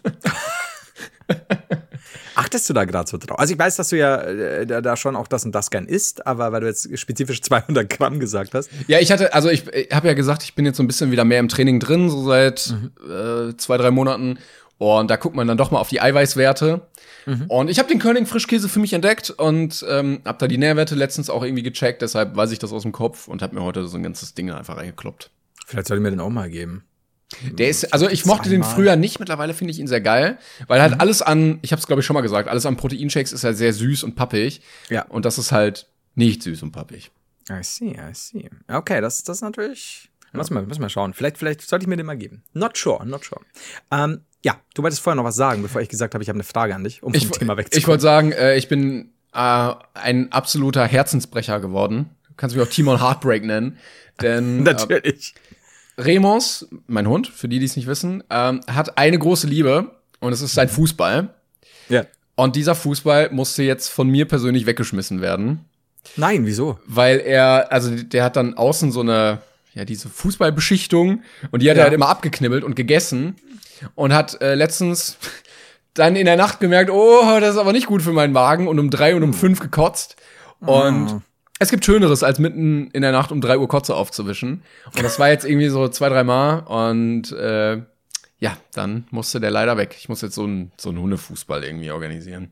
Achtest du da gerade so drauf? Also ich weiß, dass du ja äh, da, da schon auch das und das gern isst, aber weil du jetzt spezifisch zweihundert Gramm gesagt hast. Ja, ich hatte, also ich, ich habe ja gesagt, ich bin jetzt so ein bisschen wieder mehr im Training drin, so seit mhm. äh, zwei, drei Monaten. Und da guckt man dann doch mal auf die Eiweißwerte. Mhm. Und ich habe den Kölning Frischkäse für mich entdeckt und ähm, habe da die Nährwerte letztens auch irgendwie gecheckt. Deshalb weiß ich das aus dem Kopf und habe mir heute so ein ganzes Ding einfach reingekloppt. Vielleicht soll ich mir den auch mal geben. Der ist, also ich mochte den früher nicht, mittlerweile finde ich ihn sehr geil, weil halt mhm. alles an, ich habe es glaube ich schon mal gesagt, alles an Proteinshakes ist ja sehr süß und pappig. Ja. Und das ist halt nicht süß und pappig. I see, I see. Okay, das, das ist natürlich, ja. müssen wir, müssen wir schauen. Vielleicht, vielleicht sollte ich mir den mal geben. Not sure, not sure. Ähm, ja, du wolltest vorher noch was sagen, bevor ich gesagt habe, ich habe eine Frage an dich, um vom ich, Thema wegzukommen. Ich wollte sagen, äh, ich bin äh, ein absoluter Herzensbrecher geworden. Du kannst mich auch Timon Heartbreak nennen, denn natürlich. Äh, Remus, mein Hund, für die, die es nicht wissen, ähm, hat eine große Liebe und es ist sein Fußball. Ja. Und dieser Fußball musste jetzt von mir persönlich weggeschmissen werden. Nein, wieso? Weil er, also der hat dann außen so eine, ja, diese Fußballbeschichtung und die hat Ja. er halt immer abgeknibbelt und gegessen und hat äh, letztens dann in der Nacht gemerkt, oh, das ist aber nicht gut für meinen Magen und um drei und um fünf gekotzt. Und Oh. es gibt Schöneres, als mitten in der Nacht um drei Uhr Kotze aufzuwischen. Und das war jetzt irgendwie so zwei, drei Mal und äh, ja, dann musste der leider weg. Ich muss jetzt so einen so einen Hundefußball irgendwie organisieren.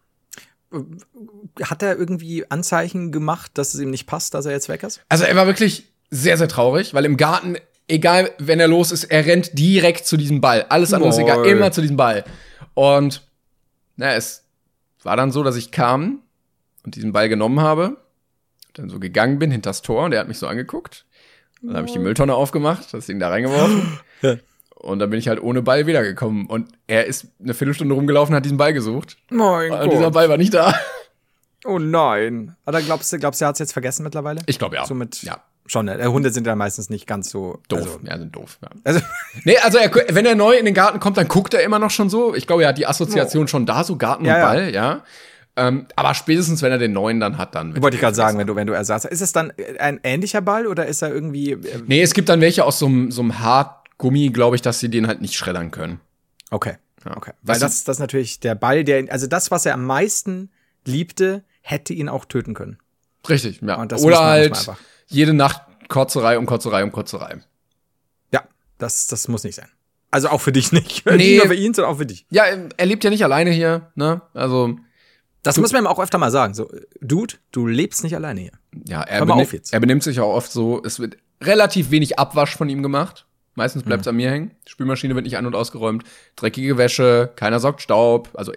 Hat er irgendwie Anzeichen gemacht, dass es ihm nicht passt, dass er jetzt weg ist? Also er war wirklich sehr, sehr traurig, weil im Garten, egal wenn er los ist, er rennt direkt zu diesem Ball. Alles andere ist Lol. egal, immer zu diesem Ball. Und na, es war dann so, dass ich kam und diesen Ball genommen habe, dann so gegangen bin hinters Tor und er hat mich so angeguckt. Dann habe ich die Mülltonne aufgemacht, das Ding da reingeworfen. Und dann bin ich halt ohne Ball wiedergekommen. Und er ist eine Viertelstunde rumgelaufen, hat diesen Ball gesucht. Mein Und dieser Ball war nicht da. Oh nein. Aber glaubst du, glaubst du, er hat es jetzt vergessen mittlerweile? Ich glaube ja. So mit, ja. Schon, ne? Hunde sind ja meistens nicht ganz so Doof. Also, ja, sind doof. Ja. also Nee, also er, wenn er neu in den Garten kommt, dann guckt er immer noch schon so. Ich glaube, er hat die Assoziation schon da, so Garten Ja, und ja. Ball, ja. Ähm, aber spätestens, wenn er den neuen dann hat, dann. wollte ich gerade sagen, wenn du, wenn du Ersatz hast. Ist es dann ein ähnlicher Ball oder ist er irgendwie. Äh, Nee, es gibt dann welche aus so einem so einem Hartgummi, glaube ich, dass sie den halt nicht schreddern können. Okay. Ja. Okay. Weil Weißt du- das, das ist natürlich der Ball, der, also das, was er am meisten liebte, hätte ihn auch töten können. Richtig, ja. Und das muss Oder man halt manchmal einfach. jede Nacht Kotzerei um Kotzerei um Kotzerei. Ja, das, das muss nicht sein. Also auch für dich nicht. Nee. Nicht nur für ihn, sondern auch für dich. Ja, er lebt ja nicht alleine hier, ne? Also, Das muss man ihm auch öfter mal sagen. So, Dude, du lebst nicht alleine hier. ja, er, Hör mal benim- auf jetzt. er benimmt sich auch oft so, es wird relativ wenig Abwasch von ihm gemacht. Meistens bleibt es Mhm. an mir hängen. Die Spülmaschine wird nicht an- und ausgeräumt. Dreckige Wäsche, keiner saugt Staub. Also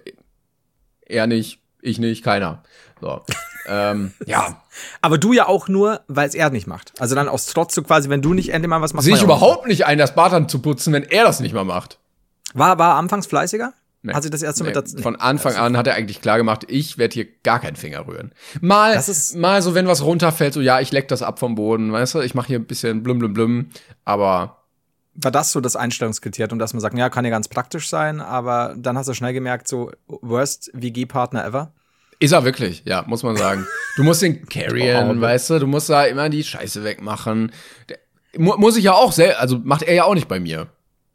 er nicht, ich nicht, keiner. So. ähm, ja, Aber du ja auch nur, weil es er nicht macht. Also dann aus Trotz so quasi, wenn du nicht endlich mal was machst. sehe ich man ja auch überhaupt nicht ein, das Bad dann zu putzen, wenn er das nicht mal macht. nicht. War, war er anfangs fleißiger? Nee. Hat sich das erst so Nee, mit dazu. Von Anfang an hat er eigentlich klar gemacht, ich werde hier gar keinen Finger rühren. Mal, Das ist- mal so, wenn was runterfällt, so ja, ich leck das ab vom Boden, weißt du, ich mache hier ein bisschen blum blum blum, aber War das so das Einstellungskriterium, dass man sagt, ja, kann ja ganz praktisch sein, aber dann hast du schnell gemerkt, so worst W G-Partner ever. ist er wirklich, ja, muss man sagen. Du musst ihn carryen, Oh, weißt du, du musst da immer die Scheiße wegmachen. Der, mu muss ich ja auch selber, also macht er ja auch nicht bei mir.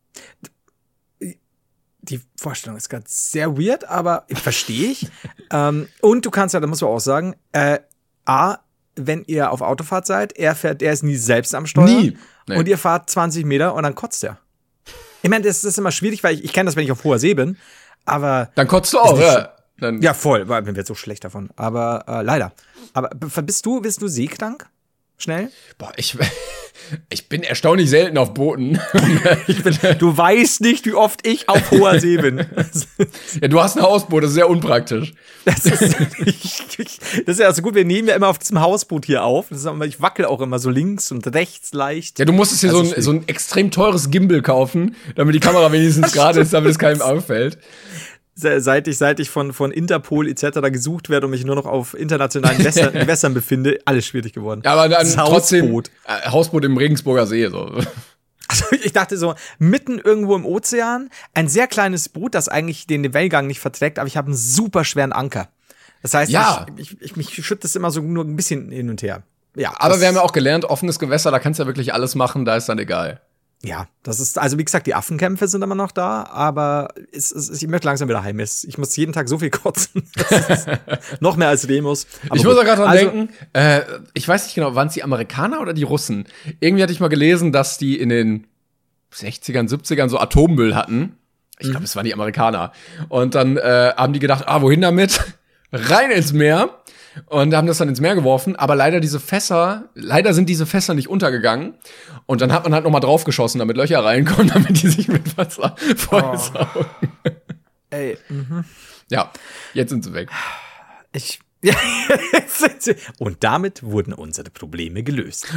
Die Vorstellung ist gerade sehr weird, aber verstehe ich. ähm, und du kannst ja, da muss man auch sagen, äh, A, wenn ihr auf Autofahrt seid, er fährt, er ist nie selbst am Steuer. Nie. Nee. Und ihr fahrt zwanzig Meter und dann kotzt er. Ich meine, das ist immer schwierig, weil ich, ich kenne das, wenn ich auf hoher See bin, aber Dann kotzt du auch, nicht ja. Dann, ja, voll, weil mir wird so schlecht davon. Aber äh, leider. Aber b- bist du, bist du seekrank? Schnell? boah, ich, ich bin erstaunlich selten auf Booten. Ich bin, du weißt nicht, wie oft ich auf hoher See bin. Ja, du hast ein Hausboot, das ist sehr unpraktisch. Das ist, ich, ich, das ist ja so gut, wir nehmen ja immer auf diesem Hausboot hier auf. Das ist aber, ich wackel auch immer so links und rechts leicht. Ja, du musstest dir Das so ist ein, so ein extrem teures Gimbal kaufen, damit die Kamera wenigstens gerade ist, damit es keinem auffällt. Se- Seit ich, seit ich von, von Interpol et cetera gesucht werde und mich nur noch auf internationalen Gewässern, Gewässern befinde, alles schwierig geworden. Ja, aber dann Das trotzdem Hausboot. äh, Hausboot im Regensburger See. So. Also ich dachte so, mitten irgendwo im Ozean, ein sehr kleines Boot, das eigentlich den Wellgang nicht verträgt, aber ich habe einen super schweren Anker. Das heißt, Ja. ich, ich, ich, mich schüttet das immer so nur ein bisschen hin und her. Ja, Aber das, wir haben ja auch gelernt, offenes Gewässer, da kannst du ja wirklich alles machen, da ist dann egal. Ja, das ist, also wie gesagt, die Affenkämpfe sind immer noch da, aber es, es, ich möchte langsam wieder heim. Es- Ich muss jeden Tag so viel kotzen. Das ist noch mehr als Remus. Aber ich gut. muss auch gerade dran Also, denken, äh, ich weiß nicht genau, waren es die Amerikaner oder die Russen? Irgendwie hatte ich mal gelesen, dass die in den sechzigern, siebzigern so Atommüll hatten. Ich glaube, es waren die Amerikaner. Und dann äh, haben die gedacht, ah, wohin damit? Rein ins Meer. Und haben das dann ins Meer geworfen. Aber leider diese Fässer, leider sind diese Fässer nicht untergegangen. Und dann hat man halt noch mal draufgeschossen, damit Löcher reinkommen, damit die sich mit Wasser vollsaugen. Ey, mhm. Ja, jetzt sind sie weg. ich. Ja, jetzt sind sie- Und damit wurden unsere Probleme gelöst.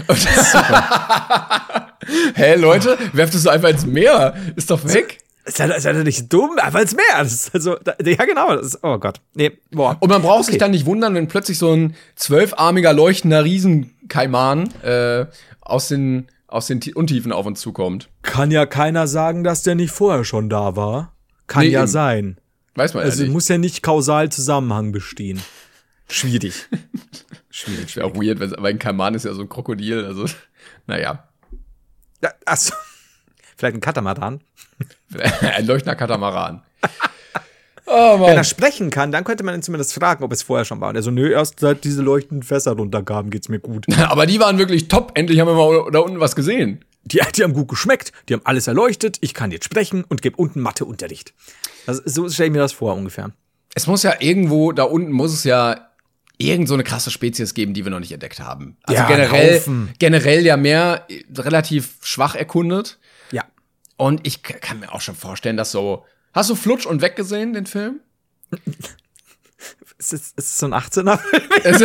Hä, Leute, werft es so einfach ins Meer. Ist doch weg. Seid ihr nicht dumm? Einfach ins Meer. Das ist also, da, ja, genau. Das ist, oh Gott. Nee, boah. Und man braucht Okay. sich dann nicht wundern, wenn plötzlich so ein zwölfarmiger, leuchtender Riesenkaiman äh, aus den, aus den Ti- Untiefen auf uns zukommt. Kann ja keiner sagen, dass der nicht vorher schon da war. Kann Nee, ja eben. sein. Weiß man Also ja nicht. muss ja nicht kausal Zusammenhang bestehen. Schwierig. Schwierig. Wäre auch weird, wenn- aber ein Kaiman ist ja so ein Krokodil, also, naja. Ja, achso. Vielleicht ein Katamaran. Ein leuchtender Katamaran. Oh Wenn er Mann. sprechen kann, dann könnte man ihn zumindest fragen, ob es vorher schon war. Und er so, nö, erst seit diese leuchtenden Fässer runterkamen, geht's mir gut. Aber die waren wirklich top. Endlich haben wir mal da unten was gesehen. Die, die haben gut geschmeckt, die haben alles erleuchtet, ich kann jetzt sprechen und gebe unten Matheunterricht. Also, so stelle ich mir das vor ungefähr. Es muss ja irgendwo, da unten muss es ja irgend so eine krasse Spezies geben, die wir noch nicht entdeckt haben. Also Ja, ein generell, Haufen. generell ja mehr äh, relativ schwach erkundet. Ja. Und ich k- kann mir auch schon vorstellen, dass so. Hast du Flutsch und Weg gesehen, den Film? Ist es, ist es so ein achtzehner? Es-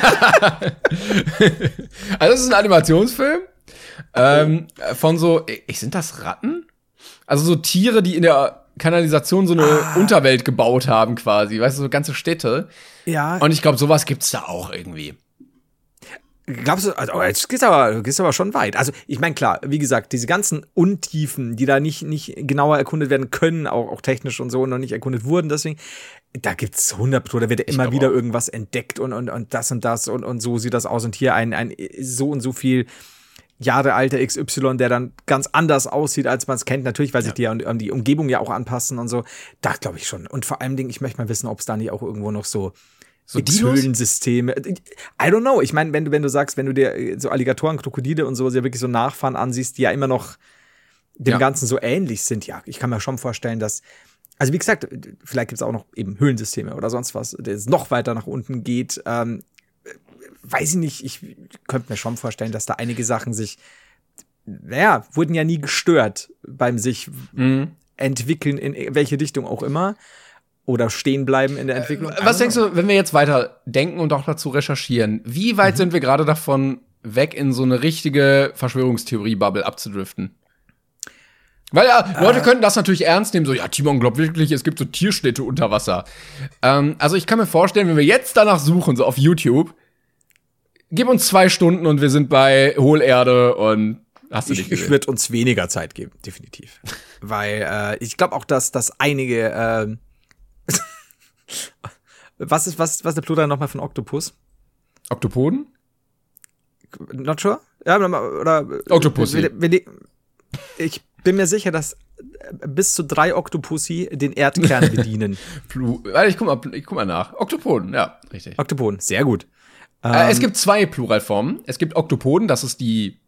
also, es ist ein Animationsfilm ähm, von so. Ich, sind das Ratten? Also so Tiere, die in der Kanalisation so eine Ah. Unterwelt gebaut haben, quasi. Weißt du, so ganze Städte. Ja. Und ich glaube, sowas gibt's da auch irgendwie. Glaubst du, also, oh, jetzt gehst du aber, gehst du aber schon weit. Also, ich meine, klar, wie gesagt, diese ganzen Untiefen, die da nicht, nicht genauer erkundet werden können, auch, auch technisch und so, noch nicht erkundet wurden, deswegen, da gibt's hundert Pro, da wird ja immer glaub wieder auch. irgendwas entdeckt und, und, und das und das und, und so sieht das aus und hier ein, ein so und so viel Jahre alter X Y, der dann ganz anders aussieht, als man es kennt. Natürlich, weil sich die, um, die Umgebung ja auch anpassen und so. Da glaube ich schon. Und vor allem, ich möchte mal wissen, ob es da nicht auch irgendwo noch so So Dinos? Höhlensysteme. I don't know. Ich meine, wenn du, wenn du sagst, wenn du dir so Alligatoren, Krokodile und so ja wirklich so Nachfahren ansiehst, die ja immer noch dem Ja. Ganzen so ähnlich sind, ja, ich kann mir schon vorstellen, dass, also wie gesagt, vielleicht gibt es auch noch eben Höhlensysteme oder sonst was, der es noch weiter nach unten geht. Ähm, weiß ich nicht, ich könnte mir schon vorstellen, dass da einige Sachen sich, naja, wurden ja nie gestört beim sich Mhm. entwickeln, in welche Richtung auch immer. Oder stehen bleiben in der Entwicklung. Was denkst du, wenn wir jetzt weiter denken und auch dazu recherchieren, wie weit sind wir gerade davon weg, in so eine richtige Verschwörungstheorie-Bubble abzudriften? Weil ja, Leute könnten das natürlich ernst nehmen, so, ja, Timon glaubt wirklich, es gibt so Tierstädte unter Wasser. Ähm, also ich kann mir vorstellen, wenn wir jetzt danach suchen, so auf YouTube, gib uns zwei Stunden und wir sind bei Hohlerde und hast du Ich, nicht ich gesehen. würde uns weniger Zeit geben, definitiv. Weil äh, ich glaube auch, dass, dass einige ähm, was ist, was, was ist der Plural nochmal von Oktopus? Oktopoden? Not sure? Ja, oder Octopussy. wir- wir- wir- Ich bin mir sicher, dass bis zu drei Octopussy den Erdkern bedienen. Plu Warte, ich guck mal, ich guck mal nach. Oktopoden, ja, richtig. Oktopoden, sehr gut. Äh, es gibt zwei Pluralformen. Es gibt Oktopoden, das ist die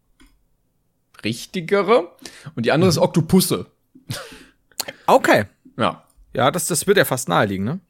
richtigere. Und die andere ist Oktopusse. Okay. Ja. Ja, das, das wird ja fast naheliegen, ne?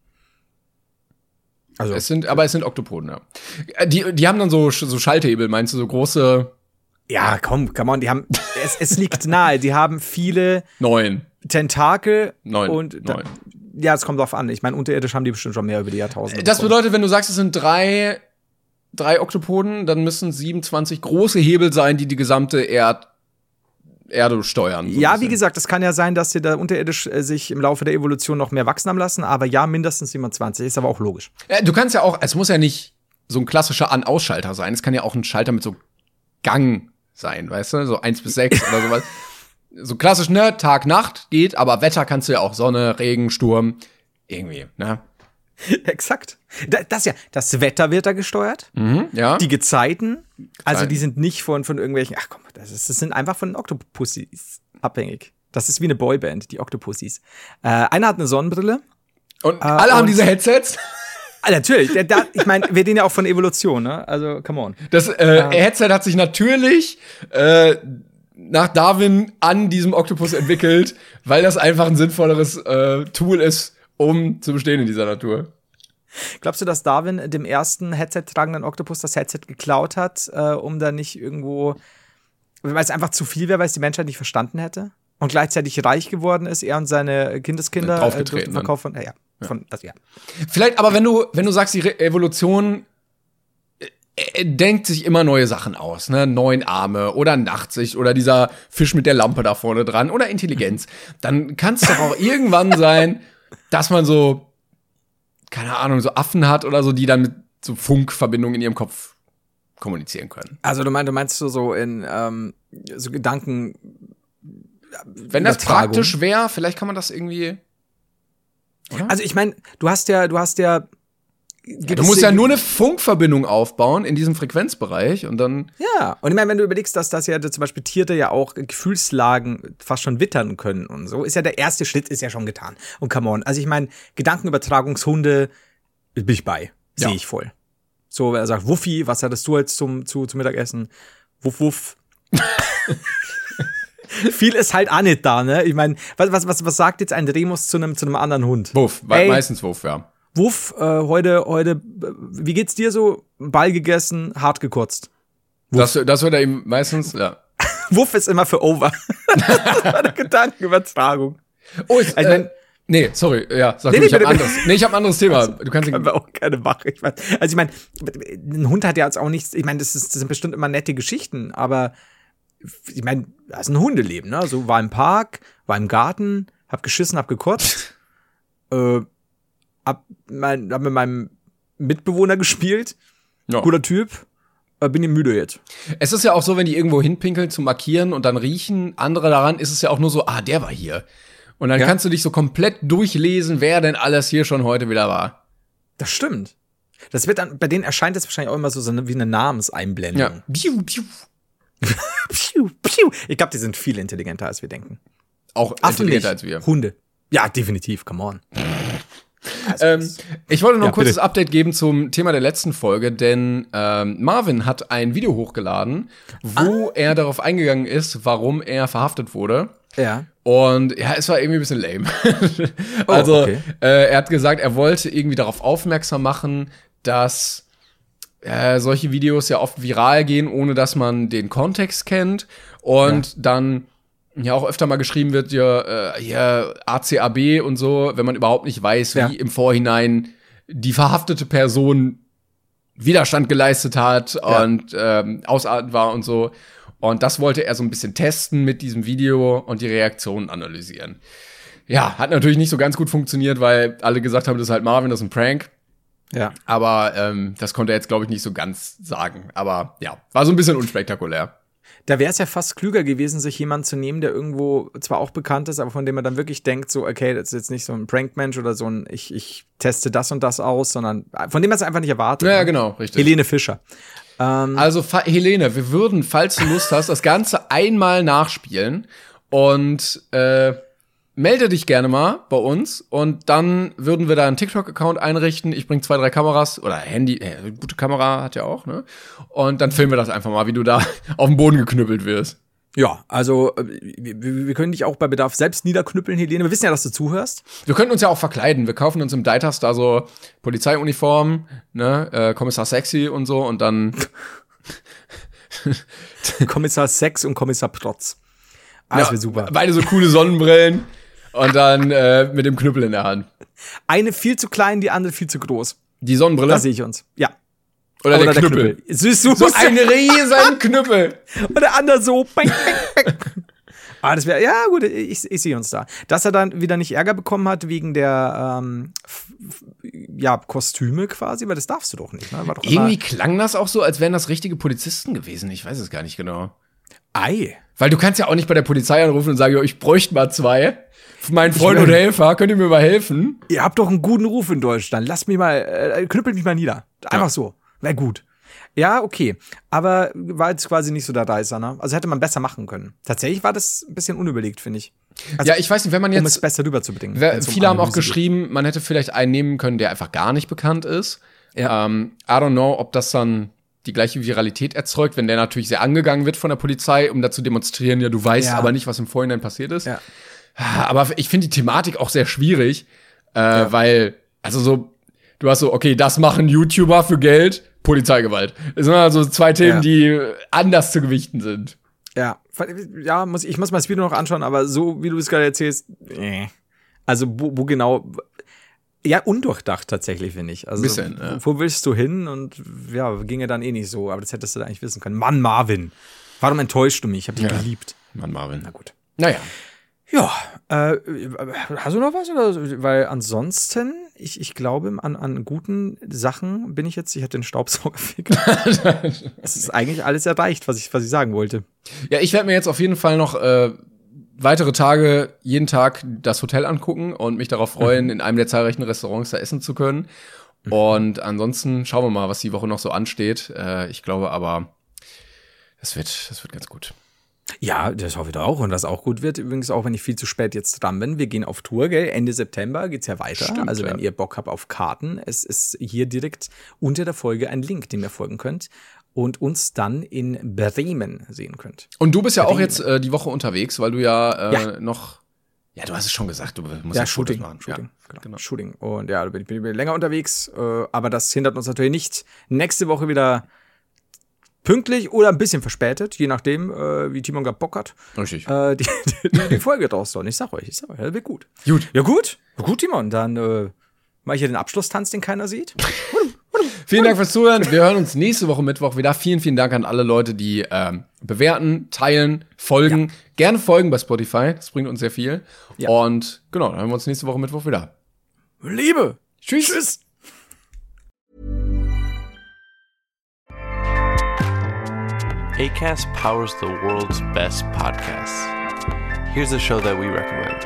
Also, Es sind, aber es sind Oktopoden, ja. Äh, Die, die haben dann so, so Schalthebel, meinst du, so große ja, komm, come on, die haben, es, es liegt nahe, die haben viele neun. Tentakel Neun, und da, neun. ja, es kommt drauf an. Ich meine, unterirdisch haben die bestimmt schon mehr über die Jahrtausende. Das bekommen. bedeutet, wenn du sagst, es sind drei, drei Oktopoden, dann müssen siebenundzwanzig große Hebel sein, die die gesamte Erd Erde steuern. so ein Ja, wie bisschen. gesagt, es kann ja sein, dass sie da unterirdisch äh, sich im Laufe der Evolution noch mehr wachsen haben lassen, aber ja, mindestens siebenundzwanzig, ist aber auch logisch. Ja, du kannst ja auch, es muss ja nicht so ein klassischer An-Aus-Schalter sein. Es kann ja auch ein Schalter mit so Gang sein, weißt du? So eins bis sechs oder sowas. So klassisch, ne? Tag, Nacht geht, aber Wetter kannst du ja auch Sonne, Regen, Sturm. Irgendwie, ne? Exakt. Da, das ja, das Wetter wird da gesteuert, Mhm, ja. die Gezeiten, also Gezeiten. die sind nicht von, von irgendwelchen, ach komm, das, ist, das sind einfach von den Octopussys abhängig. Das ist wie eine Boyband, die Octopussys. Äh, einer hat eine Sonnenbrille. und alle haben und- diese Headsets. Ah, natürlich, der, der, ich meine, wir reden ja auch von Evolution, ne? Also, come on. Das äh, Headset hat sich natürlich äh, nach Darwin an diesem Oktopus entwickelt, weil das einfach ein sinnvolleres äh, Tool ist, um zu bestehen in dieser Natur. Glaubst du, dass Darwin dem ersten Headset-tragenden Oktopus das Headset geklaut hat, äh, um da nicht irgendwo, weil es einfach zu viel wäre, weil es die Menschheit nicht verstanden hätte? Und gleichzeitig reich geworden ist, er und seine Kindeskinder Draufgetreten durch den Verkauf von, äh, ja, von, das, ja. Vielleicht, aber wenn du, wenn du sagst, die Re Evolution äh, äh, denkt sich immer neue Sachen aus, ne? Neun Arme oder Nachtsicht oder dieser Fisch mit der Lampe da vorne dran oder Intelligenz, dann kann es doch auch irgendwann sein, dass man so, keine Ahnung, so Affen hat oder so, die dann mit so Funkverbindungen in ihrem Kopf kommunizieren können. Also, du meinst, du meinst so, so in, ähm, so Gedanken, Wenn das Übertragung. praktisch wäre, vielleicht kann man das irgendwie. Also ich meine, du hast ja, du hast ja Ja, du musst ja nur eine Funkverbindung aufbauen in diesem Frequenzbereich und dann. Ja, und ich meine, wenn du überlegst, dass das ja zum Beispiel Tiere ja auch Gefühlslagen fast schon wittern können und so, ist ja der erste Schritt ist ja schon getan. Und come on, also ich meine, Gedankenübertragungshunde bin ich bei, sehe Ja. ich voll. So, er sagt, Wuffi, was hattest du jetzt zum, zu, zum Mittagessen? Wuff, wuff. Viel ist halt auch nicht da, ne? Ich meine, was, was, was, was sagt jetzt ein Remus zu einem, zu einem anderen Hund? Wuff, Ey, meistens Wuff, ja. Wuff, äh, heute, heute, äh, wie geht's dir so? Ball gegessen, hart gekotzt. Das, das wird er ihm meistens, ja. Wuff ist immer für over. Das war eine Gedankenübertragung. Oh, ich, Ich mein- äh, nee, sorry, ja, sag Nee, du, nee, ich hab bitte, ein anderes. Nee, ich hab ein anderes Thema. Du kannst Können wir auch keine machen. Ich mein, also ich meine, ein Hund hat ja jetzt auch nichts, ich meine, das, ist, das sind bestimmt immer nette Geschichten, aber ich meine, das ist ein Hundeleben, ne? So war im Park, war im Garten, hab geschissen, hab gekotzt, äh, hab, mein, hab mit meinem Mitbewohner gespielt, Ja. guter Typ, äh, bin ich müde jetzt. Es ist ja auch so, wenn die irgendwo hinpinkeln zum Markieren und dann riechen andere daran, ist es ja auch nur so, ah, der war hier. Und dann Ja. kannst du dich so komplett durchlesen, wer denn alles hier schon heute wieder war. Das stimmt. Das wird dann, bei denen erscheint das wahrscheinlich auch immer so, so eine, wie eine Namenseinblendung. Ja. Piu, piu. Piu, piu. Ich glaube, die sind viel intelligenter, als wir denken. Auch Affen nicht, intelligenter als wir. Hunde. Ja, definitiv, come on. Also, Ähm, ich wollte noch Ja, ein kurzes bitte. Update geben zum Thema der letzten Folge, denn ähm, Marvin hat ein Video hochgeladen, wo Ah. er darauf eingegangen ist, warum er verhaftet wurde. ja. Und ja, es war irgendwie ein bisschen lame. also, Oh, okay. äh, er hat gesagt, er wollte irgendwie darauf aufmerksam machen, dass äh, solche Videos ja oft viral gehen, ohne dass man den Kontext kennt. Und dann ja auch öfter mal geschrieben wird, ja, äh, hier A C A B und so, wenn man überhaupt nicht weiß, Ja. wie im Vorhinein die verhaftete Person Widerstand geleistet hat Ja. und ähm, ausartend war und so. Und das wollte er so ein bisschen testen mit diesem Video und die Reaktionen analysieren. Ja, hat natürlich nicht so ganz gut funktioniert, weil alle gesagt haben, das ist halt Marvin, das ist ein Prank. Ja. Aber ähm, das konnte er jetzt, glaube ich, nicht so ganz sagen. Aber ja, war so ein bisschen unspektakulär. Da wäre es ja fast klüger gewesen, sich jemanden zu nehmen, der irgendwo zwar auch bekannt ist, aber von dem man dann wirklich denkt, so, okay, das ist jetzt nicht so ein Prankmensch oder so ein, ich, ich teste das und das aus, sondern von dem man es einfach nicht erwartet. Ja, ne? genau, richtig. Helene Fischer. Ähm, Also, Fa- Helene, wir würden, falls du Lust hast, das Ganze einmal nachspielen und äh, melde dich gerne mal bei uns und dann würden wir da einen TikTok-Account einrichten. Ich bring zwei, drei Kameras oder Handy, äh, gute Kamera hat ja auch, ne? Und dann filmen wir das einfach mal, wie du da auf den Boden geknüppelt wirst. ja, also äh, wir, wir können dich auch bei Bedarf selbst niederknüppeln, Helene. Wir wissen ja, dass du zuhörst. Wir könnten uns ja auch verkleiden. Wir kaufen uns im Deitas da so Polizeiuniformen, ne, äh, Kommissar Sexy und so und dann Kommissar Sex und Kommissar Protz. Ah, das ja, wäre super. beide so coole Sonnenbrillen und dann äh, mit dem Knüppel in der Hand. Eine viel zu klein, die andere viel zu groß. Die Sonnenbrille Da sehe ich uns. Ja. oder, der, Knüppel. Süß, süß. So ein riesen Knüppel. Und der andere so. Bang, bang, bang. Ah, das wäre, ja gut, ich, ich sehe uns da. Dass er dann wieder nicht Ärger bekommen hat wegen der ähm, f- f- ja, Kostüme quasi, weil das darfst du doch nicht. Ne? War doch Irgendwie immer klang das auch so, als wären das richtige Polizisten gewesen. Ich weiß es gar nicht genau. Ei. Weil du kannst ja auch nicht bei der Polizei anrufen und sagen, jo, ich bräuchte mal zwei. Mein Freund Ich und mein- Helfer, könnt ihr mir mal helfen? Ihr habt doch einen guten Ruf in Deutschland. Lasst mich mal, äh, knüppelt mich mal nieder. Einfach Ja. so. Wäre gut. Ja, okay. Aber war jetzt quasi nicht so der Reißer, ne? Also hätte man besser machen können. Tatsächlich war das ein bisschen unüberlegt, finde ich. Also, Ja, ich weiß nicht, wenn man um es jetzt besser rüberzubringen. Wer, wenn's um viele haben auch Analyse geht. geschrieben, man hätte vielleicht einen nehmen können, der einfach gar nicht bekannt ist. Ja. Ähm, I don't know, ob das dann die gleiche Viralität erzeugt, wenn der natürlich sehr angegangen wird von der Polizei, um da zu demonstrieren, ja, du weißt Ja. aber nicht, was im Vorhinein passiert ist. Ja. Aber ich finde die Thematik auch sehr schwierig, äh, weil, also so, du hast so, okay, das machen YouTuber für Geld, Polizeigewalt. Das sind also zwei Themen, Ja. die anders zu gewichten sind. Ja, ja, muss, ich muss mal das Video noch anschauen, aber so, wie du es gerade erzählst, äh. Also, wo, wo genau, ja, undurchdacht tatsächlich, finde ich. Also, Bisschen, ja. wo willst du hin? Und ja, ginge dann eh nicht so, aber das hättest du da eigentlich wissen können. Mann, Marvin, warum enttäuscht du mich? Ich hab dich Ja. geliebt. Mann, Marvin. Na gut. Naja. Ja, äh, hast du noch was? Oder? Weil ansonsten, ich, ich glaube, an, an guten Sachen bin ich jetzt, ich hatte den Staubsauger ficken. Es ist eigentlich alles erreicht, was ich, was ich sagen wollte. Ja, ich werde mir jetzt auf jeden Fall noch äh, weitere Tage jeden Tag das Hotel angucken und mich darauf freuen, mhm. in einem der zahlreichen Restaurants da essen zu können. Mhm. Und ansonsten schauen wir mal, was die Woche noch so ansteht. Äh, ich glaube aber, das wird, das wird ganz gut. Ja, das hoffe ich doch auch. Und was auch gut wird, übrigens auch, wenn ich viel zu spät jetzt dran bin. Wir gehen auf Tour, gell? Ende September geht's ja weiter. Stimmt, also wenn ja. ihr Bock habt auf Karten, es ist hier direkt unter der Folge ein Link, dem ihr folgen könnt und uns dann in Bremen sehen könnt. Und du bist ja Bremen. auch jetzt äh, die Woche unterwegs, weil du ja, äh, Ja. noch, ja, du hast es schon gesagt, du musst Ja, ja Shooting. Fotos machen. Shooting, Ja, genau. genau. Shooting. Und ja, da bin ich, bin ich länger unterwegs. Äh, aber das hindert uns natürlich nicht. Nächste Woche wieder pünktlich oder ein bisschen verspätet, je nachdem, äh, wie Timon gerade Bock hat. Richtig. Äh, die, die, die Folge raushauen. Ich sag euch, ich sag euch, das wird gut. Gut. Ja, gut. Gut, Timon. Dann äh, mache ich hier den Abschlusstanz, den keiner sieht. Vielen Dank fürs Zuhören. Wir hören uns nächste Woche Mittwoch wieder. Vielen, vielen Dank an alle Leute, die ähm, bewerten, teilen, folgen. Ja. Gerne folgen bei Spotify. Das bringt uns sehr viel. Ja. Und genau, dann hören wir uns nächste Woche Mittwoch wieder. Liebe. Tschüss. Tschüss. Acast powers the world's best podcasts. Here's a show that we recommend.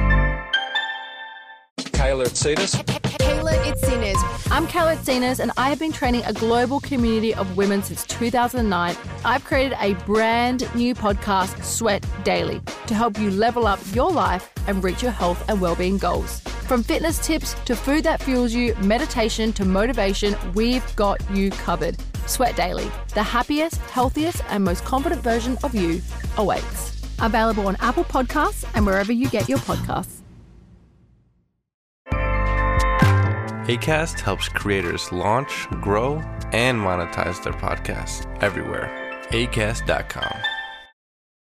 Kayla Itsinas. Kayla Itsinas. I'm Kayla Itsinas, and I have been training a global community of women since two thousand nine. I've created a brand new podcast, Sweat Daily, to help you level up your life and reach your health and well-being goals. From fitness tips to food that fuels you, meditation to motivation, we've got you covered. Sweat Daily, the happiest, healthiest, and most confident version of you awaits. Available on Apple Podcasts and wherever you get your podcasts. Acast helps creators launch, grow, and monetize their podcasts everywhere. acast dot com.